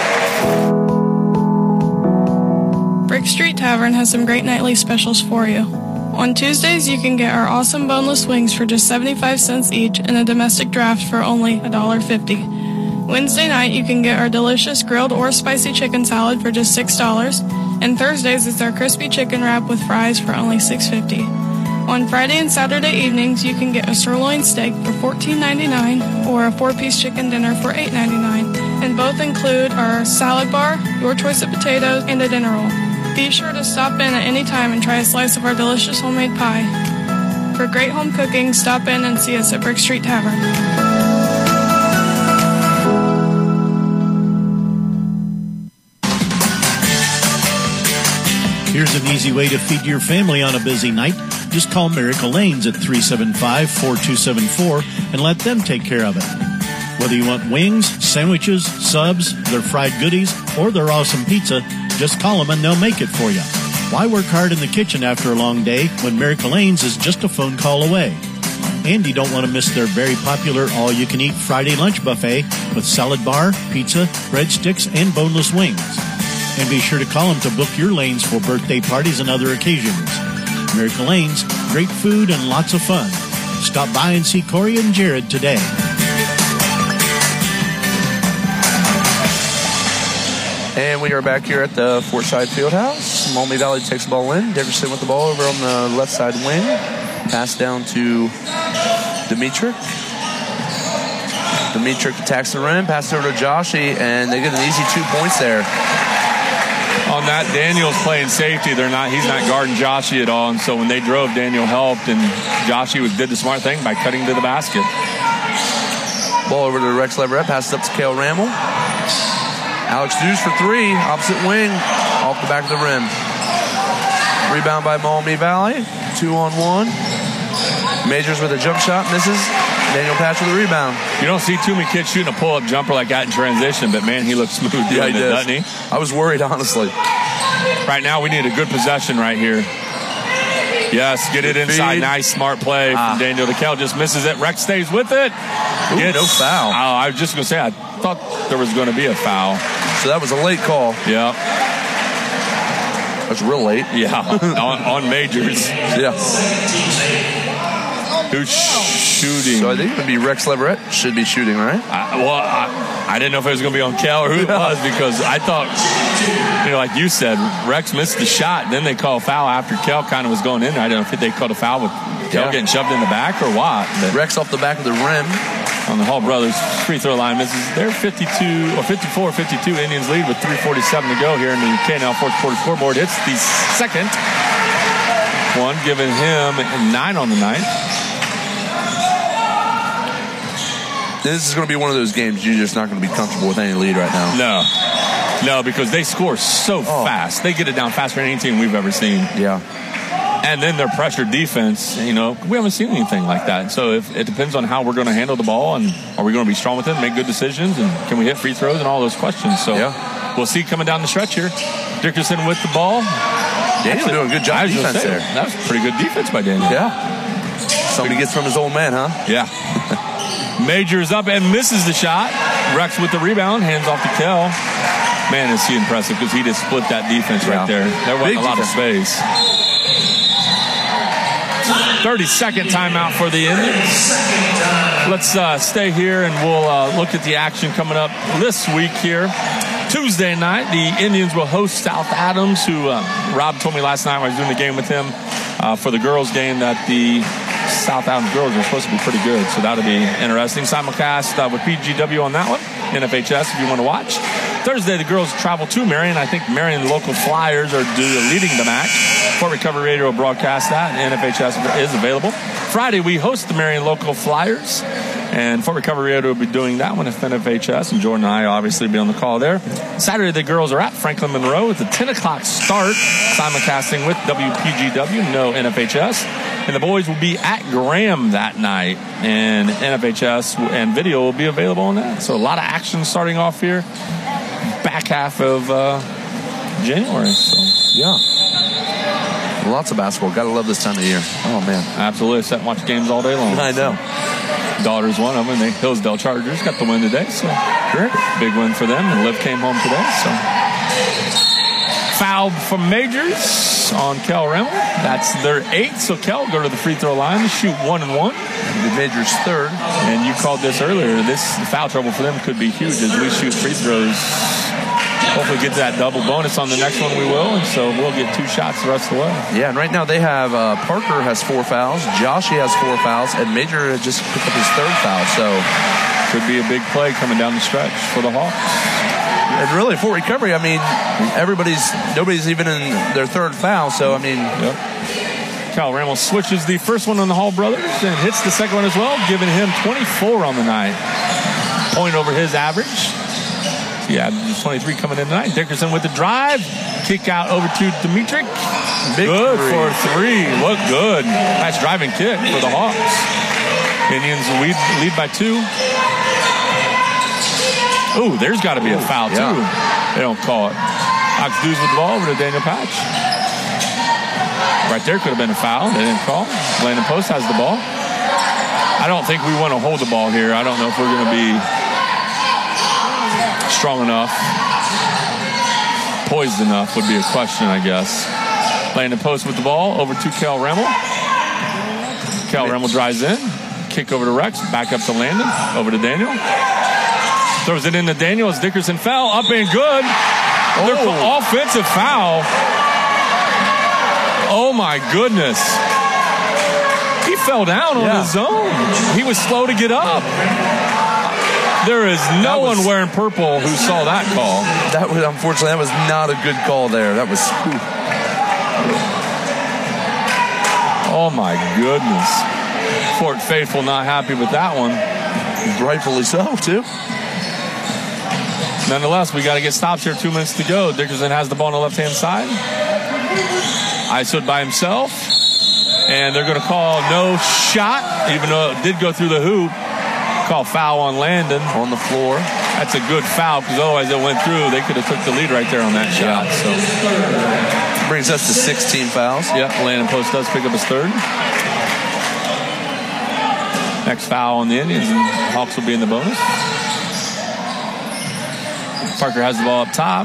Brick Street Tavern has some great nightly specials for you. On Tuesdays, you can get our awesome boneless wings for just seventy-five cents each and a domestic draft for only one dollar fifty. Wednesday night, you can get our delicious grilled or spicy chicken salad for just six dollars. And Thursdays, it's our crispy chicken wrap with fries for only six fifty. On Friday and Saturday evenings, you can get a sirloin steak for fourteen ninety-nine or a four-piece chicken dinner for eight ninety-nine. And both include our salad bar, your choice of potatoes, and a dinner roll. Be sure to stop in at any time and try a slice of our delicious homemade pie. For great home cooking, stop in and see us at Brick Street Tavern. Here's an easy way to feed your family on a busy night. Just call Miracle Lanes at three seven five, four two seven four and let them take care of it. Whether you want wings, sandwiches, subs, their fried goodies, or their awesome pizza, just call them and they'll make it for you. Why work hard in the kitchen after a long day when Miracle Lanes is just a phone call away? And you don't want to miss their very popular all-you-can-eat Friday lunch buffet with salad bar, pizza, breadsticks, and boneless wings. And be sure to call them to book your lanes for birthday parties and other occasions. Miracle Lanes, great food and lots of fun. Stop by and see Corey and Jared today. And we are back here at the Fortside Fieldhouse. Maumee Valley takes the ball in. Dickerson with the ball over on the left side wing. Pass down to Dimitrik. Dimitrik attacks the rim. Pass it over to Joshi, and they get an easy two points there. On that, Daniel's playing safety. They're not. He's not guarding Joshi at all. And so when they drove, Daniel helped, and Joshi was, did the smart thing by cutting to the basket. Ball over to Rex Leverett. Passes up to Cale Rammel. Alex Dews for three. Opposite wing. Off the back of the rim. Rebound by Maumee Valley. Two on one. Majors with a jump shot. Misses. Daniel Patch with a rebound. You don't see too many kids shooting a pull-up jumper like that in transition, but, man, he looks smooth doing yeah, he it, does. doesn't he? I was worried, honestly. Right now, we need a good possession right here. Yes, get it inside. Feed. Nice, smart play ah. from Daniel. DeKel just misses it. Rex stays with it. Ooh, Gets, no foul. Oh, I was just going to say, I thought there was going to be a foul. So that was a late call. Yeah. That's real late. Yeah, on, on Majors. Yeah. Who's shooting? So I think it would be Rex Leverett should be shooting, right? I, well, I, I didn't know if it was going to be on Kel or who it was because I thought, you know, like you said, Rex missed the shot. Then they call a foul after Kel kind of was going in there. I don't know if they called a foul with Kel yeah. getting shoved in the back or what. But Rex off the back of the rim. On the Hall Brothers free throw line misses. They're fifty-two or fifty-four fifty-two. Indians lead with three forty-seven to go here in the K N L fourth quarter scoreboard. It's the second one, giving him nine on the night. This is going to be one of those games you're just not going to be comfortable with any lead right now. No. No, because they score so oh. fast. They get it down faster than any team we've ever seen. Yeah. And then their pressure defense, you know, we haven't seen anything like that. So if, it depends on how we're going to handle the ball and are we going to be strong with it, make good decisions, and can we hit free throws and all those questions. So yeah. we'll see coming down the stretch here. Dickerson with the ball. Daniel doing a good job defense say, there. That was pretty good defense by Daniel. Yeah. Somebody gets from his old man, huh? Yeah. Majors up and misses the shot. Rex with the rebound, hands off to Kel. Man, is he impressive because he just split that defense yeah. right there. There wasn't Big a lot defense. of space. thirty-second timeout for the Indians. Let's uh, stay here and we'll uh, look at the action coming up this week here. Tuesday night, the Indians will host South Adams, who uh, Rob told me last night when I was doing the game with him uh, for the girls' game that the South Adams girls are supposed to be pretty good, so that'll be interesting. Simulcast uh, with P G W on that one, N F H S if you want to watch. Thursday, the girls travel to Marion. I think Marion local Flyers are do- leading the match. Fort Recovery Radio will broadcast that, and N F H S is available. Friday, we host the Marion local Flyers, and Fort Recovery Radio will be doing that one at N F H S, and Jordan and I obviously be on the call there. Saturday, the girls are at Franklin Monroe. It's a ten o'clock start, simulcasting with W P G W, no N F H S. And the boys will be at Graham that night, and N F H S and video will be available on that. So a lot of action starting off here, back half of uh, January. So yeah. Lots of basketball. Got to love this time of year. Oh, man. Absolutely. Sit and watch games all day long. I know. So. Daughter's one of them. The Hillsdale Chargers got the win today. So great. Big win for them. And Liv came home today. So foul from Majors on Kel Remmel. That's their eighth. So Kel go to the free throw line to shoot one and one. The Majors third. And you called this earlier. This foul trouble for them could be huge as we shoot free throws. Hopefully get that double bonus on the next one we will, and so we'll get two shots the rest of the way. Yeah, and right now they have, uh, Parker has four fouls, Joshy has four fouls, and Major has just picked up his third foul, so. Could be a big play coming down the stretch for the Hawks. And really, Fort Recovery, I mean, everybody's, nobody's even in their third foul, so I mean. Yep. Kyle Ramos switches the first one on the Hall brothers and hits the second one as well, giving him twenty-four on the night. Point over his average. Yeah, twenty-three coming in tonight. Dickerson with the drive. Kick out over to Dimitri. Big good three. for three. Look good. Nice driving kick for the Hawks. Indians lead, lead by two. Ooh, there's got to be a foul, Ooh, yeah. too. They don't call it. Ox Dews with the ball over to Daniel Patch. Right there could have been a foul. They didn't call. Landon Post has the ball. I don't think we want to hold the ball here. I don't know if we're going to be strong enough, poised enough would be a question, I guess. Landon Post with the ball over to Kel Remmel. Kel Remmel drives in, kick over to Rex, back up to Landon, over to Daniel. Throws it into Daniel as Dickerson fell, up and good. Oh. Offensive foul. Oh my goodness. He fell down on yeah. his own. He was slow to get up. There is no was, one wearing purple who saw that call. That was, unfortunately, that was not a good call there. That was. Whew. Oh my goodness. Fort Faithful not happy with that one. Rightfully so, too. Nonetheless, we got to get stops here. Two minutes to go. Dickerson has the ball on the left-hand side. I stood by himself. And they're going to call no shot, even though it did go through the hoop. Call foul on Landon. On the floor. That's a good foul because otherwise it went through. They could have took the lead right there on that shot. So brings us to sixteen fouls. Yep, Landon Post does pick up his third. Next foul on the Indians, and Hawks will be in the bonus. Parker has the ball up top.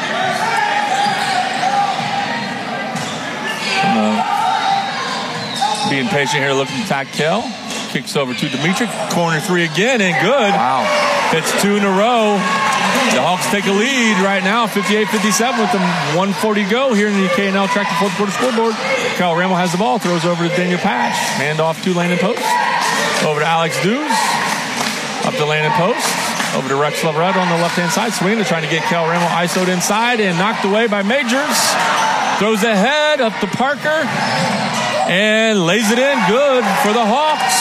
Uh, being patient here, looking to attack Kel. Kicks over to Dimitri. Corner three again, and good. Wow. It's two in a row. The Hawks take a lead right now, fifty-eight fifty-seven with them one forty to go here in the K and L Tractor fourth quarter scoreboard. Kyle Remmel has the ball, throws over to Daniel Patch. Hand off to Landon Post. Over to Alex Dews. Up to Landon Post. Over to Rex Leverett on the left-hand side. Swing. They're trying to get Kyle Remmel I S O'd inside and knocked away by Majors. Throws ahead up to Parker. And lays it in. Good for the Hawks.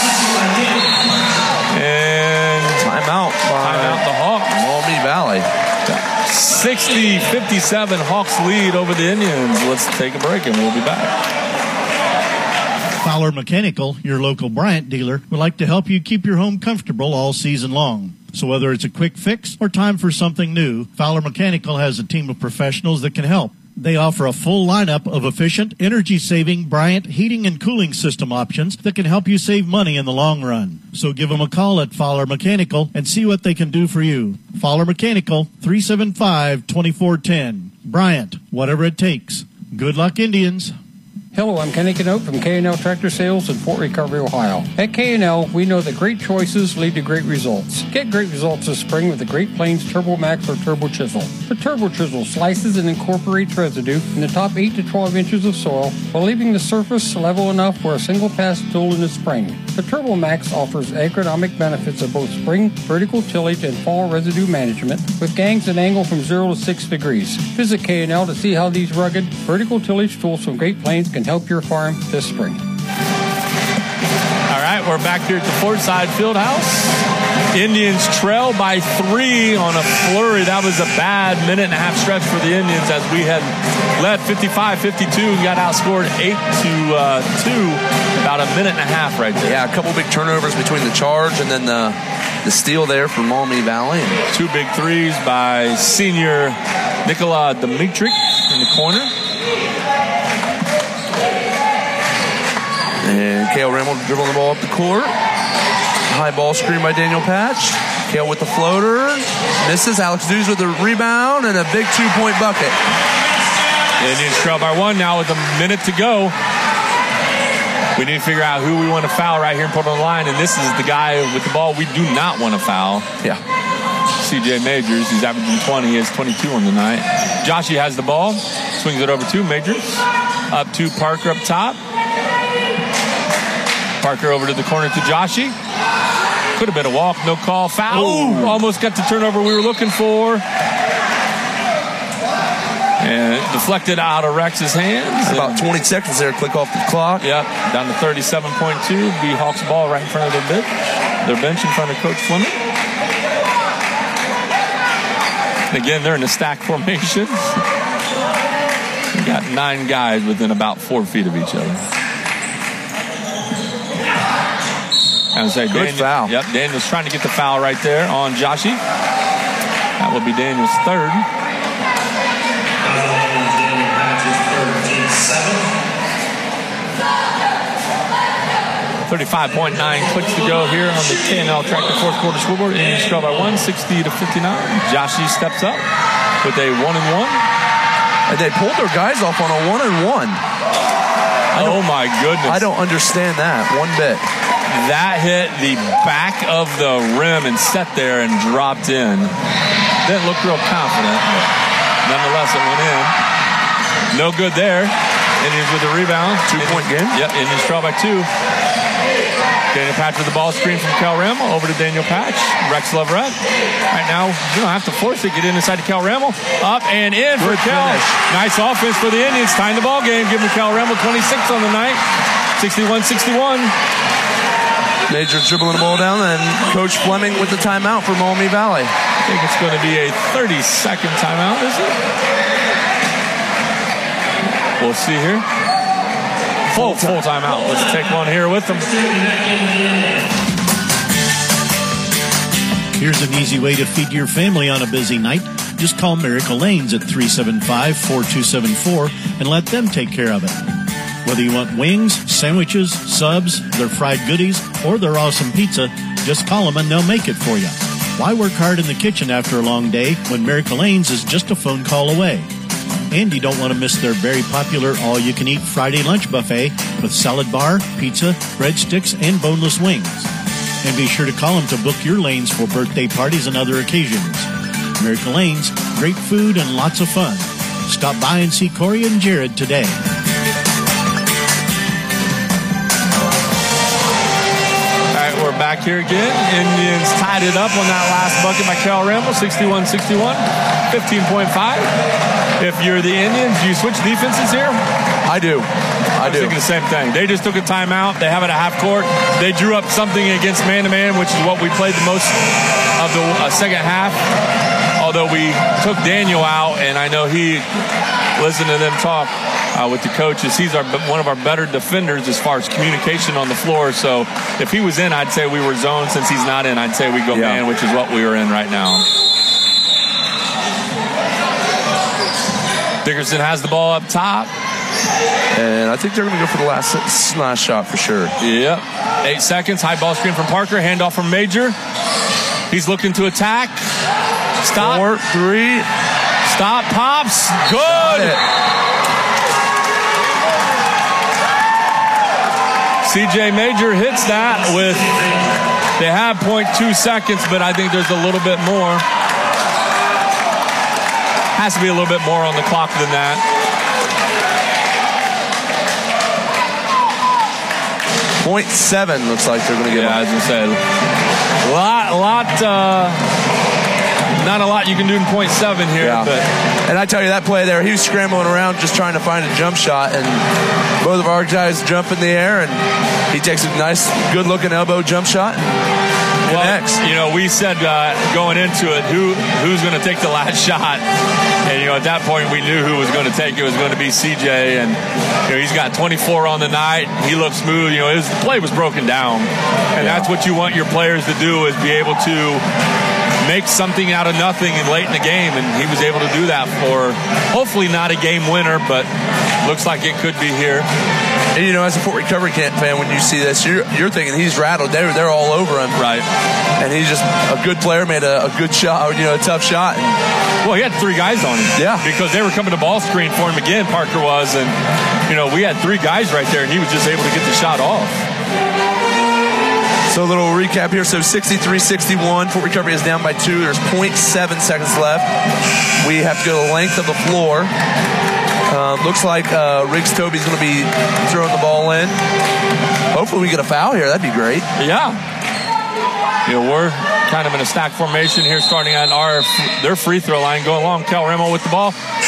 And timeout. Timeout the Hawks. Maumee Valley. sixty fifty-seven Hawks lead over the Indians. Let's take a break and we'll be back. Fowler Mechanical, your local Bryant dealer, would like to help you keep your home comfortable all season long. So whether it's a quick fix or time for something new, Fowler Mechanical has a team of professionals that can help. They offer a full lineup of efficient, energy-saving Bryant heating and cooling system options that can help you save money in the long run. So give them a call at Fowler Mechanical and see what they can do for you. Fowler Mechanical, three seven five, two four one zero. Bryant, whatever it takes. Good luck, Indians. Hello, I'm Kenny Canote from K and L Tractor Sales in Fort Recovery, Ohio. At K and L, we know that great choices lead to great results. Get great results this spring with the Great Plains Turbo Max or Turbo Chisel. The Turbo Chisel slices and incorporates residue in the top eight to twelve inches of soil while leaving the surface level enough for a single pass tool in the spring. The Turbo Max offers agronomic benefits of both spring, vertical tillage, and fall residue management with gangs that angle from zero to six degrees. Visit K and L to see how these rugged, vertical tillage tools from Great Plains can help your farm this spring. All right, we're back here at the Fortside Fieldhouse. Indians trail by three on a flurry. That was a bad minute and a half stretch for the Indians as we had led fifty-five fifty-two and got outscored eight to two. About a minute and a half right there. Yeah, a couple big turnovers between the charge and then the, the steal there for Maumee Valley. And two big threes by senior Nikola Dimitrik in the corner. And Kale Ramel dribbling the ball up the court. High ball screen by Daniel Patch. Kale with the floater. Misses. Alex Dews with the rebound and a big two-point bucket. Indians trail by one now with a minute to go. We need to figure out who we want to foul right here and put on the line. And this is the guy with the ball we do not want to foul. Yeah. C J Majors. He's averaging twenty. He has twenty-two on the night. Joshy has the ball. Swings it over to Majors. Up to Parker up top. Parker over to the corner to Joshy. Could have been a walk, no call. Foul. Ooh, almost got the turnover we were looking for. And it deflected out of Rex's hands. About twenty seconds there, click off the clock. Yep, down to thirty-seven point two. B Hawks ball right in front of their bench. Their bench in front of Coach Fleming. And again, they're in a stack formation. We got nine guys within about four feet of each other. I say Good Daniel, foul. Yep, Daniel's trying to get the foul right there on Joshy. That will be Daniel's third. thirty-five point nine clicks to go here on the K and L Tractor fourth quarter scoreboard. Indians trail by one, sixty to fifty-nine. Joshy steps up with a one and one. And they pulled their guys off on a one and one. Oh my goodness. I don't understand that one bit. That hit the back of the rim and sat there and dropped in. Didn't look real confident, but nonetheless it went in. No good there. Indians with the rebound. Two-point game? Yep, Indians trail by two. Daniel Patch with the ball screen from Cal Ramel over to Daniel Patch. Rex Leverett. Right now, you don't have to force it. Get in inside to Cal Ramel. Up and in for Cal. Nice offense for the Indians. Tying the ball game. Giving Cal Ramel twenty-six on the night. sixty-one sixty-one. Majors dribbling the ball down, and Coach Fleming with the timeout for Maumee Valley. I think it's going to be a thirty-second timeout, is it? We'll see here. Full, full timeout. Let's take one here with them. Here's an easy way to feed your family on a busy night. Just call Miracle Lanes at three seven five, four two seven four and let them take care of it. Whether you want wings, sandwiches, subs, their fried goodies, or their awesome pizza, just call them and they'll make it for you. Why work hard in the kitchen after a long day when Miracle Lanes is just a phone call away? And you don't want to miss their very popular all-you-can-eat Friday lunch buffet with salad bar, pizza, breadsticks, and boneless wings. And be sure to call them to book your lanes for birthday parties and other occasions. Miracle Lanes, great food and lots of fun. Stop by and see Corey and Jared today. We're back here again. Indians tied it up on that last bucket by Cal Ramel, sixty-one sixty-one, fifteen point five. If you're the Indians, do you switch defenses here? I do. I, I was do. thinking the same thing. They just took a timeout. They have it at half court. They drew up something against man-to-man, which is what we played the most of the uh, second half. Although we took Daniel out, and I know he listened to them talk uh, with the coaches. He's our one of our better defenders as far as communication on the floor. So if he was in, I'd say we were zoned. Since he's not in, I'd say we go yeah. man, which is what we are in right now. Dickerson has the ball up top. And I think they're going to go for the last, last shot for sure. Yep. Eight seconds. High ball screen from Parker. Handoff from Major. He's looking to attack. Stop. Four, three. Stop. Pops. Good. C J Major hits that with, they have point two seconds, but I think there's a little bit more. Has to be a little bit more on the clock than that. Point seven looks like they're going to get. Yeah, as I said, a lot, a lot, uh, not a lot you can do in point seven here. Yeah. But and I tell you, that play there, he was scrambling around just trying to find a jump shot, and both of our guys jump in the air, and he takes a nice, good-looking elbow jump shot. And well, next, you know, we said uh, going into it, who who's going to take the last shot? And, you know, at that point, we knew who was going to take it. It was going to be C J. And, you know, he's got twenty-four on the night. He looks smooth. You know, his play was broken down. And yeah. that's what you want your players to do, is be able to make something out of nothing and late in the game. And he was able to do that for hopefully not a game winner, but looks like it could be here. And, you know, as a Fort Recovery Camp fan, when you see this, you're, you're thinking he's rattled. They're, they're all over him. Right. And he's just a good player, made a, a good shot, you know, a tough shot. And, well, he had three guys on him. Yeah. Because they were coming to ball screen for him again, Parker was. And, you know, we had three guys right there, and he was just able to get the shot off. So a little recap here. So sixty-three sixty-one. Fort Recovery is down by two. There's point seven seconds left. We have to go the length of the floor. Uh, looks like uh, Riggs Toby's going to be throwing the ball in. Hopefully we get a foul here. That'd be great. Yeah. You know, we're kind of in a stack formation here, starting at our their free throw line, going along. Cal Ramo with the ball.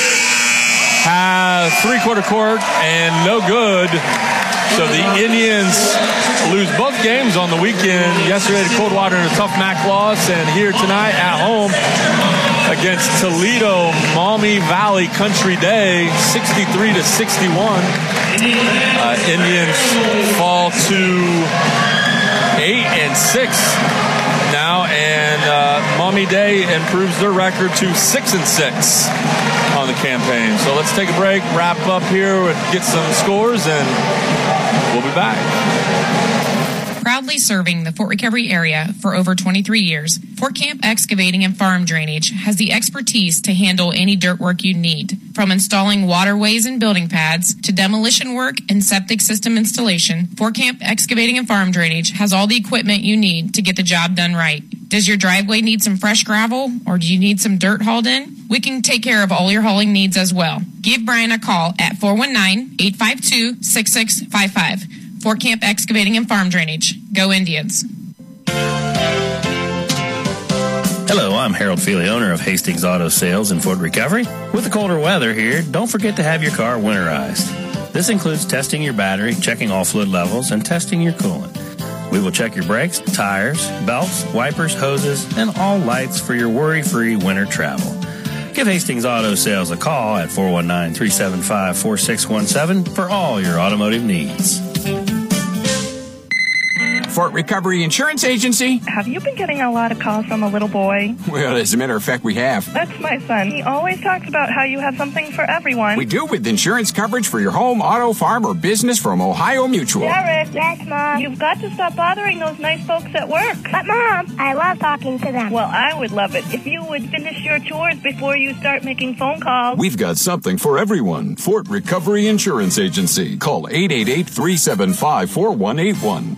Has three-quarter court and no good. So the Indians lose both games on the weekend. Yesterday to Coldwater in a tough M A C loss, and here tonight at home against Toledo Maumee Valley Country Day, sixty-three to sixty-one. Uh, Indians fall to eight and six now, and uh, Maumee Day improves their record to six and six on the campaign. So let's take a break, wrap up here, get some scores, and we'll be back. Proudly serving the Fort Recovery area for over twenty-three years, Fort Camp Excavating and Farm Drainage has the expertise to handle any dirt work you need. From installing waterways and building pads to demolition work and septic system installation, Fort Camp Excavating and Farm Drainage has all the equipment you need to get the job done right. Does your driveway need some fresh gravel, or do you need some dirt hauled in? We can take care of all your hauling needs as well. Give Brian a call at four one nine, eight five two, six six five five. Fort Camp Excavating and Farm Drainage. Go Indians. Hello, I'm Harold Feely, owner of Hastings Auto Sales in Fort Recovery. With the colder weather here, don't forget to have your car winterized. This includes testing your battery, checking all fluid levels, and testing your coolant. We will check your brakes, tires, belts, wipers, hoses, and all lights for your worry-free winter travel. Give Hastings Auto Sales a call at four one nine, three seven five, four six one seven for all your automotive needs. Fort Recovery Insurance Agency. Have you been getting a lot of calls from a little boy? Well, as a matter of fact, we have. That's my son. He always talks about how you have something for everyone. We do, with insurance coverage for your home, auto, farm, or business from Ohio Mutual. Derek. Yes, Mom. You've got to stop bothering those nice folks at work. But, Mom, I love talking to them. Well, I would love it if you would finish your chores before you start making phone calls. We've got something for everyone. Fort Recovery Insurance Agency. Call eight eight eight, three seven five, four one eight one.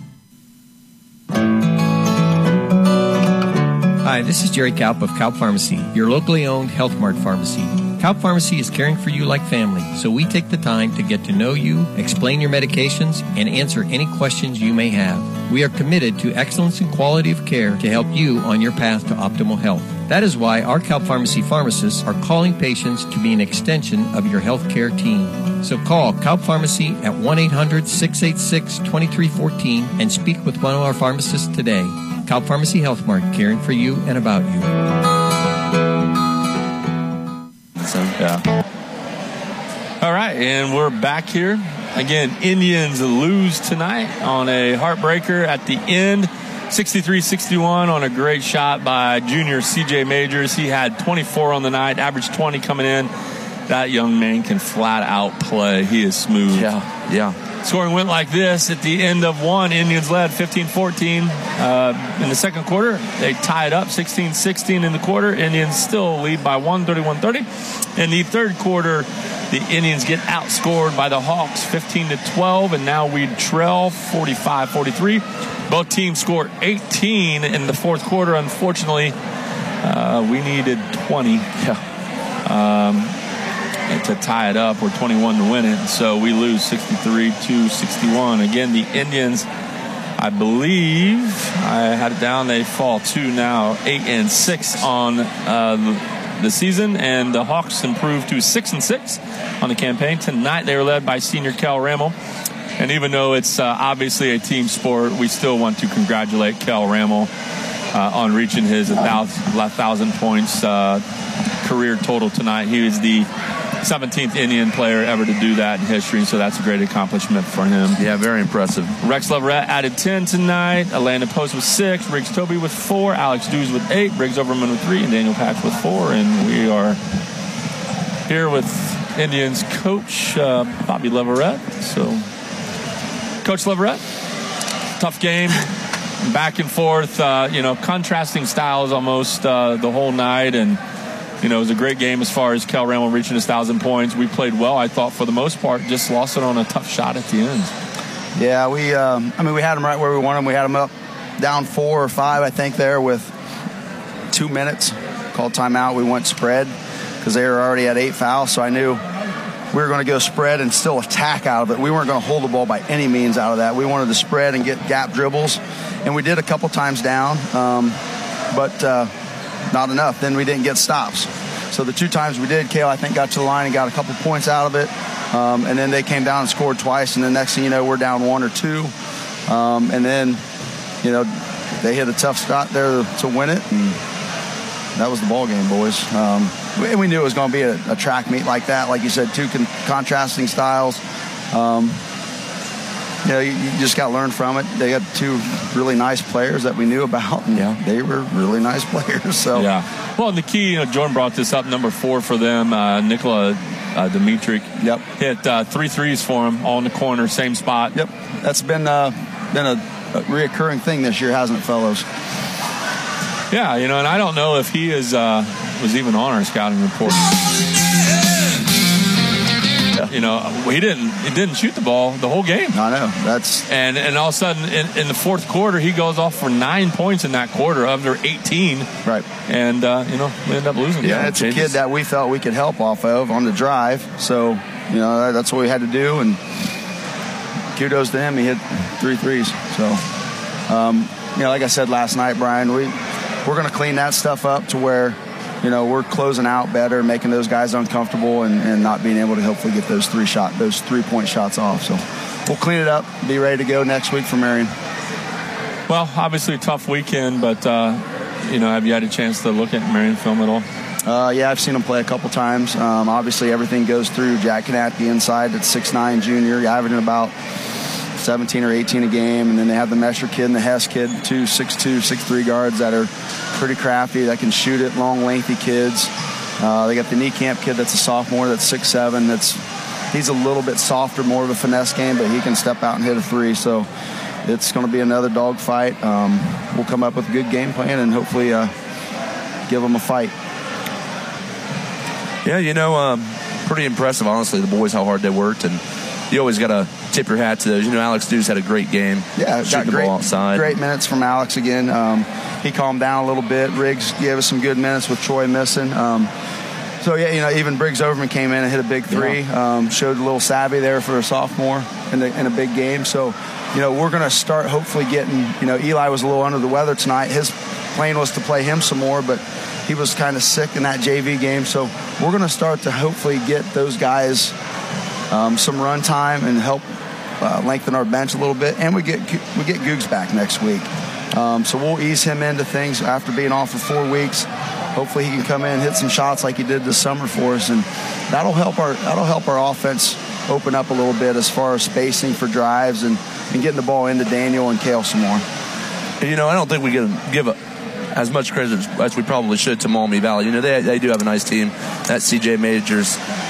Hi, this is Jerry Kaup of Kaup Pharmacy, your locally owned Health Mart pharmacy. Kaup Pharmacy is caring for you like family, so we take the time to get to know you, explain your medications, and answer any questions you may have. We are committed to excellence and quality of care to help you on your path to optimal health. That is why our Kaup Pharmacy pharmacists are calling patients to be an extension of your health care team. So call Kaup Pharmacy at one eight hundred, six eight six, two three one four and speak with one of our pharmacists today. Kaup Pharmacy Health Mart, caring for you and about you. So, yeah. All right, and we're back here. Again, Indians lose tonight on a heartbreaker at the end. sixty-three sixty-one on a great shot by junior C J Majors. He had twenty-four on the night, averaged twenty coming in. that young man can flat out play. He is smooth. Yeah, yeah. Scoring went like this at the end of one. Indians led fifteen fourteen uh, in the second quarter. They tied up sixteen sixteen in the quarter. Indians still lead by one, thirty-one thirty. In the third quarter, the Indians get outscored by the Hawks fifteen to twelve, and now we trail forty-five forty-three. Both teams scored eighteen in the fourth quarter. Unfortunately, uh, we needed twenty. Yeah. Um, to tie it up, or twenty-one to win it. So we lose sixty-three to sixty-one. Again, the Indians, I believe, I had it down, they fall to now eight and six on uh, the season, and the Hawks improved to six and six on the campaign. Tonight they were led by senior Kel Rammel. And even though it's uh, obviously a team sport, we still want to congratulate Kel Rammel uh, on reaching his one thousand, one thousand points uh, career total tonight. He is the seventeenth Indian player ever to do that in history, so that's a great accomplishment for him. Yeah, very impressive. Rex Leverett added ten tonight. Landon Post with six. Riggs Toby with four. Alex Dews with eight. Briggs Overman with three. And Daniel Patch with four. And we are here with Indians coach uh, Bobby Leverett. So, Coach Leverett, tough game. Back and forth, uh, you know, contrasting styles almost uh, the whole night. And you know, it was a great game as far as Kel Rammel reaching his one thousand points. We played well, I thought, for the most part. Just lost it on a tough shot at the end. Yeah, we, um, I mean, we had them right where we wanted them. We had them up, down four or five, I think, there with two minutes. Called timeout. We went spread because they were already at eight fouls. So I knew we were going to go spread and still attack out of it. We weren't going to hold the ball by any means out of that. We wanted to spread and get gap dribbles. And we did a couple times down. Um, but... Uh, Not enough. Then we didn't get stops. So the two times we did, Kale, I think, got to the line and got a couple points out of it. Um, and then they came down and scored twice. And the next thing you know, we're down one or two. Um, and then, you know, they hit a tough shot there to win it. And that was the ball game, boys. Um, and we knew it was going to be a, a track meet like that. Like you said, two con- contrasting styles. Um, you know, you, you just got to learn from it. They got two really nice players that we knew about, and yeah. they were really nice players. So yeah. Well, and the key, you know, Jordan brought this up, number four for them, uh, Nikola uh, Dimitrik. Yep. Hit uh, three threes for him, all in the corner, same spot. Yep. That's been uh, been a, a reoccurring thing this year, hasn't it, fellows? Yeah, you know, and I don't know if he is uh, was even on our scouting report. You know, he didn't he didn't shoot the ball the whole game. I know. That's and and all of a sudden in, in the fourth quarter he goes off for nine points in that quarter of their eighteen. Right. And uh, you know, we end up losing. Yeah, it's a kid that we felt we could help off of on the drive. So, you know, that's what we had to do, and kudos to him. He hit three threes. So um, you know, like I said last night, Brian, we we're gonna clean that stuff up to where, you know, we're closing out better, making those guys uncomfortable, and, and not being able to hopefully get those three shot, those three point shots off. So we'll clean it up, be ready to go next week for Marion. Well, obviously a tough weekend, but uh, you know, have you had a chance to look at Marion film at all? Uh, yeah, I've seen him play a couple times. Um, obviously, everything goes through Jack Knat, the inside, that's six nine junior, averaging about seventeen or eighteen a game, and then they have the Mesher kid and the Hess kid, two six two, six three guards that are pretty crafty, that can shoot it, long, lengthy kids. Uh, they got the Niekamp kid that's a sophomore, that's six seven. That's he's a little bit softer, more of a finesse game, but he can step out and hit a three. So it's going to be another dog fight. Um, we'll come up with a good game plan and hopefully uh, give them a fight. Yeah, you know, um, pretty impressive, honestly, the boys, how hard they worked. And you always got to tip your hat to those. You know, Alex Dews had a great game. Yeah, shooting got the great, ball outside. Great minutes from Alex again. Um, he calmed down a little bit. Riggs gave us some good minutes with Troy missing. Um, so, yeah, you know, even Briggs Overman came in and hit a big three. Yeah. Um, showed a little savvy there for a sophomore in, the, in a big game. So, you know, we're going to start hopefully getting, you know, Eli was a little under the weather tonight. His plan was to play him some more, but he was kind of sick in that J V game. So we're going to start to hopefully get those guys um, some run time and help uh, lengthen our bench a little bit. And we get we get Googs back next week. Um, so we'll ease him into things after being off for four weeks. Hopefully he can come in and hit some shots like he did this summer for us, and that'll help our that'll help our offense open up a little bit as far as spacing for drives and, and getting the ball into Daniel and Kale some more. You know, I don't think we can give a, as much credit as we probably should to Maumee Valley. You know, they they do have a nice team. That C J Majors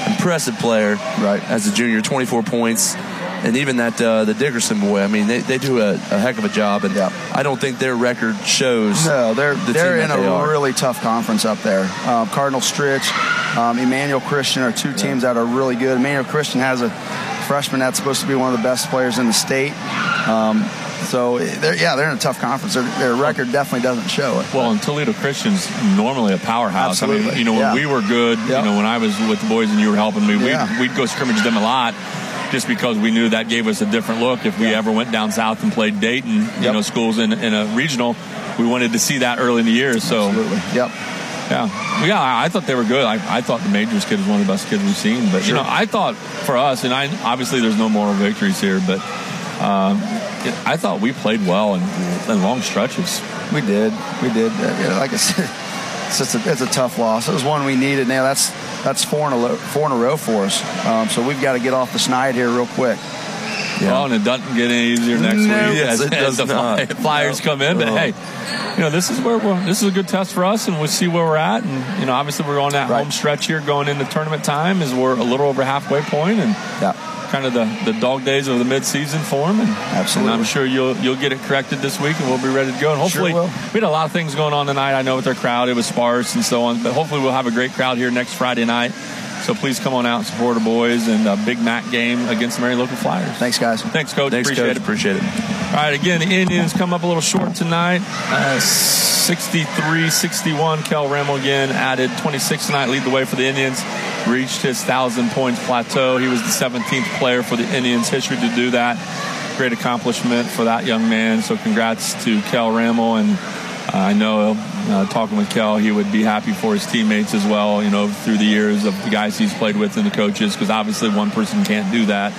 impressive player. Right. As a junior, twenty-four points. And even that uh, the Dickerson boy, I mean, they, they do a, a heck of a job, and yeah. I don't think their record shows. No, they're the they're in team a they are. really tough conference up there. Um, Cardinal Stritch, um, Emmanuel Christian are two teams yeah. that are really good. Emmanuel Christian has a freshman that's supposed to be one of the best players in the state. Um, so they're, yeah, they're in a tough conference. Their, their record definitely doesn't show it. Well, and Toledo Christian's normally a powerhouse. Absolutely. I mean, you know, when yeah. we were good, yep. you know, when I was with the boys and you were helping me, yeah. we'd, we'd go scrimmage them a lot. Just because we knew that gave us a different look. If we yeah. ever went down south and played Dayton, you yep. know, schools in, in a regional, we wanted to see that early in the year. So, absolutely. Yep. Yeah, yeah. I, I thought they were good. I, I thought the Majors kid was one of the best kids we've seen. But sure. you know, I thought for us, and I obviously there's no moral victories here, but um, it, I thought we played well in, in long stretches. We did. We did. Uh, you know, like I said, it's just a, it's a tough loss. It was one we needed. Now that's. That's four in a lo- four in a row for us. Um, so we've got to get off the schneid here real quick. Yeah. Well, and it doesn't get any easier next no, week as, as, as the fly, Flyers no. come in. But oh. hey, you know this is where we're, this is a good test for us, and we'll see where we're at. And you know, obviously we're on that right. home stretch here, going into tournament time, as we're a little over halfway point, and yeah. kind of the, the dog days of the midseason form. And, Absolutely. and I'm sure you'll you'll get it corrected this week, and we'll be ready to go. And hopefully, sure will. we had a lot of things going on tonight. I know with our crowd, it was sparse and so on, but hopefully we'll have a great crowd here next Friday night. So please come on out and support our boys and a big M A C game against the Marion Local Flyers. Thanks, guys. Thanks, Coach. Thanks, Appreciate Coach. it. Appreciate it. All right, again, the Indians come up a little short tonight. Uh, sixty-three sixty-one. Kel Ramo again added twenty-six tonight, lead the way for the Indians. Reached his one thousand points plateau. He was the seventeenth player for the Indians' history to do that. Great accomplishment for that young man. So congrats to Kel Ramo. And uh, I know uh, talking with Kel, he would be happy for his teammates as well, you know, through the years of the guys he's played with and the coaches, because obviously one person can't do that.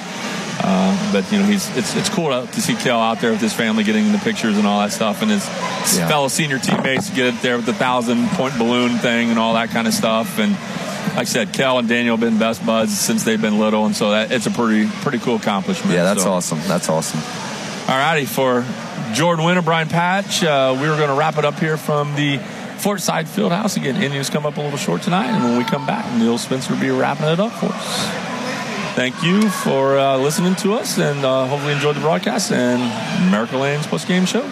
Uh, but, you know, he's it's it's cool to, to see Kel out there with his family getting in the pictures and all that stuff, and his yeah. fellow senior teammates get there with the thousand-point balloon thing and all that kind of stuff. And like I said, Kel and Daniel have been best buds since they've been little, and so that, it's a pretty pretty cool accomplishment. Yeah, that's so. awesome. That's awesome. All righty, for Jordan Winter, Brian Patch, uh, we were going to wrap it up here from the Fort Side Fieldhouse. Again, Indians come up a little short tonight, and when we come back, Neil Spencer will be wrapping it up for us. Thank you for uh, listening to us, and uh, hopefully enjoyed the broadcast and America Lane's post-game show.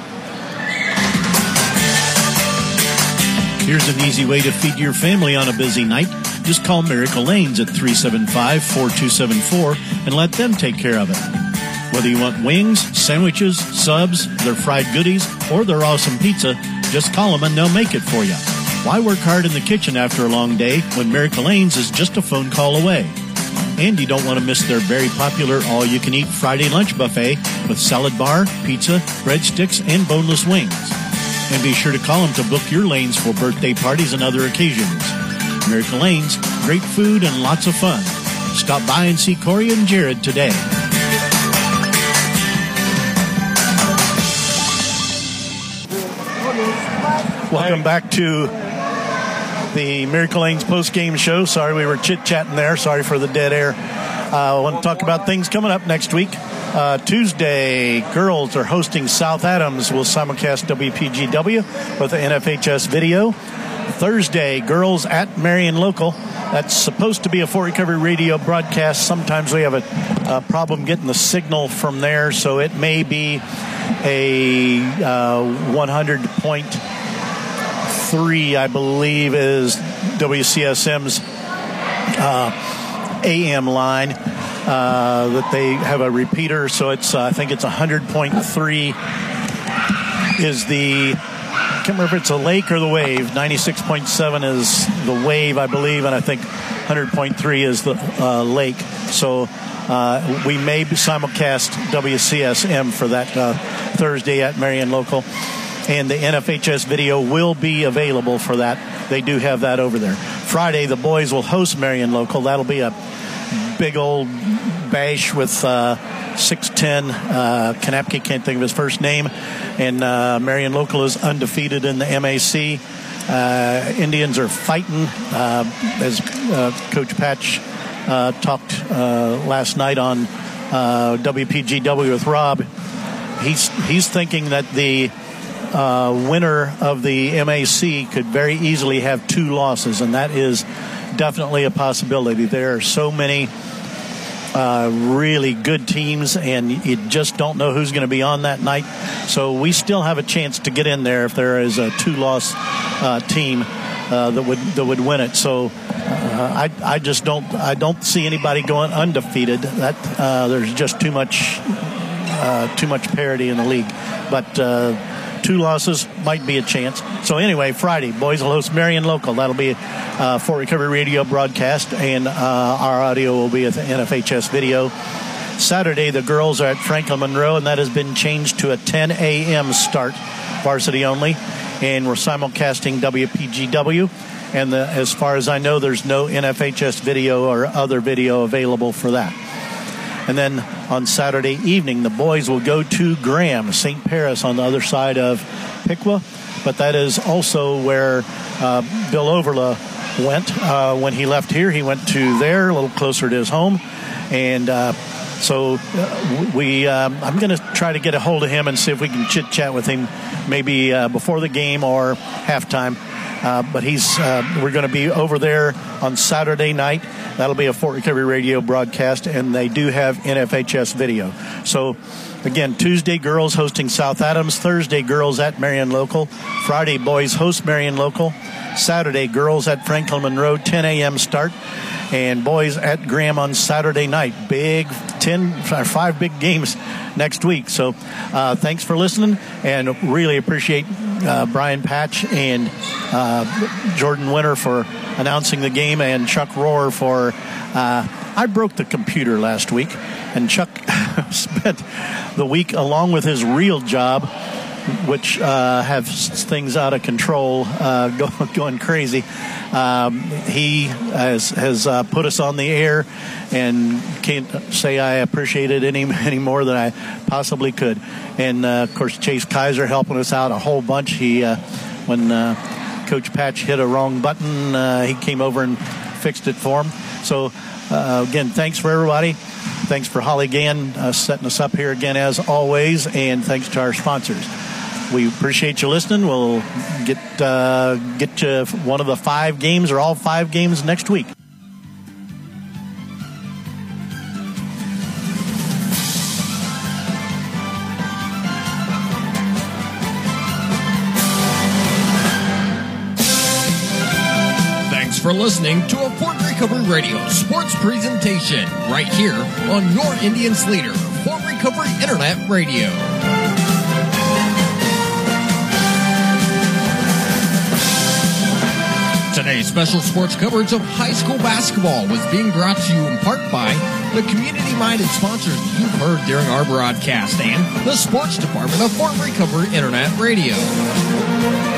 Here's an easy way to feed your family on a busy night. Just call Miracle Lanes at three seven five, four two seven four and let them take care of it. Whether you want wings, sandwiches, subs, their fried goodies, or their awesome pizza, just call them and they'll make it for you. Why work hard in the kitchen after a long day when Miracle Lanes is just a phone call away? And you don't want to miss their very popular all-you-can-eat Friday lunch buffet with salad bar, pizza, breadsticks, and boneless wings. And be sure to call them to book your lanes for birthday parties and other occasions. Miracle Lanes, great food and lots of fun. Stop by and see Corey and Jared today. Welcome back to the Miracle Lanes post-game show. Sorry we were chit-chatting there. Sorry for the dead air. Uh, I want to talk about things coming up next week. Uh, Tuesday, girls are hosting South Adams. We'll simulcast W P G W with the N F H S video. Thursday, girls at Marion Local. That's supposed to be a Fort Recovery Radio broadcast. Sometimes we have a, a problem getting the signal from there, so it may be a uh, one hundred point three, I believe, is W C S M's uh, A M line. Uh, that they have a repeater, so it's uh, I think it's one hundred point three is the, I can't remember if it's a lake or the wave. ninety-six point seven is the wave, I believe, and I think one hundred point three is the uh, lake. So uh, we may simulcast W C S M for that uh, Thursday at Marion Local. And the N F H S video will be available for that. They do have that over there. Friday, the boys will host Marion Local. That'll be a big old bash with uh, six ten. Uh, Kanapke, can't think of his first name. And uh, Marion Local is undefeated in the M A C. Uh, Indians are fighting. Uh, as uh, Coach Patch uh, talked uh, last night on uh, W P G W with Rob, he's, he's thinking that the uh, winner of the M A C could very easily have two losses, and that is definitely a possibility. There are so many uh, really good teams, and you just don't know who's going to be on that night. So we still have a chance to get in there if there is a two-loss uh, team uh, that would that would win it. So uh, I I just don't I don't see anybody going undefeated. That uh, there's just too much uh, too much parity in the league, but. Uh, Two losses might be a chance. So anyway, Friday, boys will host Marion Local. That'll be a Fort Recovery Radio broadcast, and uh, our audio will be at the N F H S video. Saturday, the girls are at Franklin Monroe, and that has been changed to a ten a.m. start, varsity only, and we're simulcasting W P G W. And the, as far as I know, there's no N F H S video or other video available for that. And then on Saturday evening, the boys will go to Graham, Saint Paris on the other side of Piqua. But that is also where uh, Bill Overla went uh, when he left here. He went to there, a little closer to his home. And uh, so uh, we, um, I'm going to try to get a hold of him and see if we can chit-chat with him maybe uh, before the game or halftime. Uh, but he's uh, we're going to be over there on Saturday night. That'll be a Fort Recovery Radio broadcast, and they do have N F H S video. So, again, Tuesday, girls hosting South Adams. Thursday, girls at Marion Local. Friday, boys host Marion Local. Saturday, girls at Franklin Monroe, ten a.m. start. And boys at Graham on Saturday night. Big ten, five big games next week. So uh, thanks for listening, and really appreciate uh, Brian Patch and uh, Jordan Winter for announcing the game, and Chuck Rohr for uh, I broke the computer last week, and Chuck spent the week along with his real job, which uh, have things out of control, uh, go, going crazy. Um, he has, has uh, put us on the air, and can't say I appreciate it any, any more than I possibly could. And, uh, of course, Chase Kaiser helping us out a whole bunch. He, uh, when uh, Coach Patch hit a wrong button, uh, he came over and fixed it for him. So, uh, again, thanks for everybody. Thanks for Holly Gann uh, setting us up here again, as always, and thanks to our sponsors. We appreciate you listening. We'll get uh, get you one of the five games or all five games next week. Thanks for listening to a Fort Recovery Radio sports presentation right here on your Indians leader, Fort Recovery Internet Radio. Today's special sports coverage of high school basketball was being brought to you in part by the community-minded sponsors you've heard during our broadcast and the sports department of Fort Recovery Internet Radio.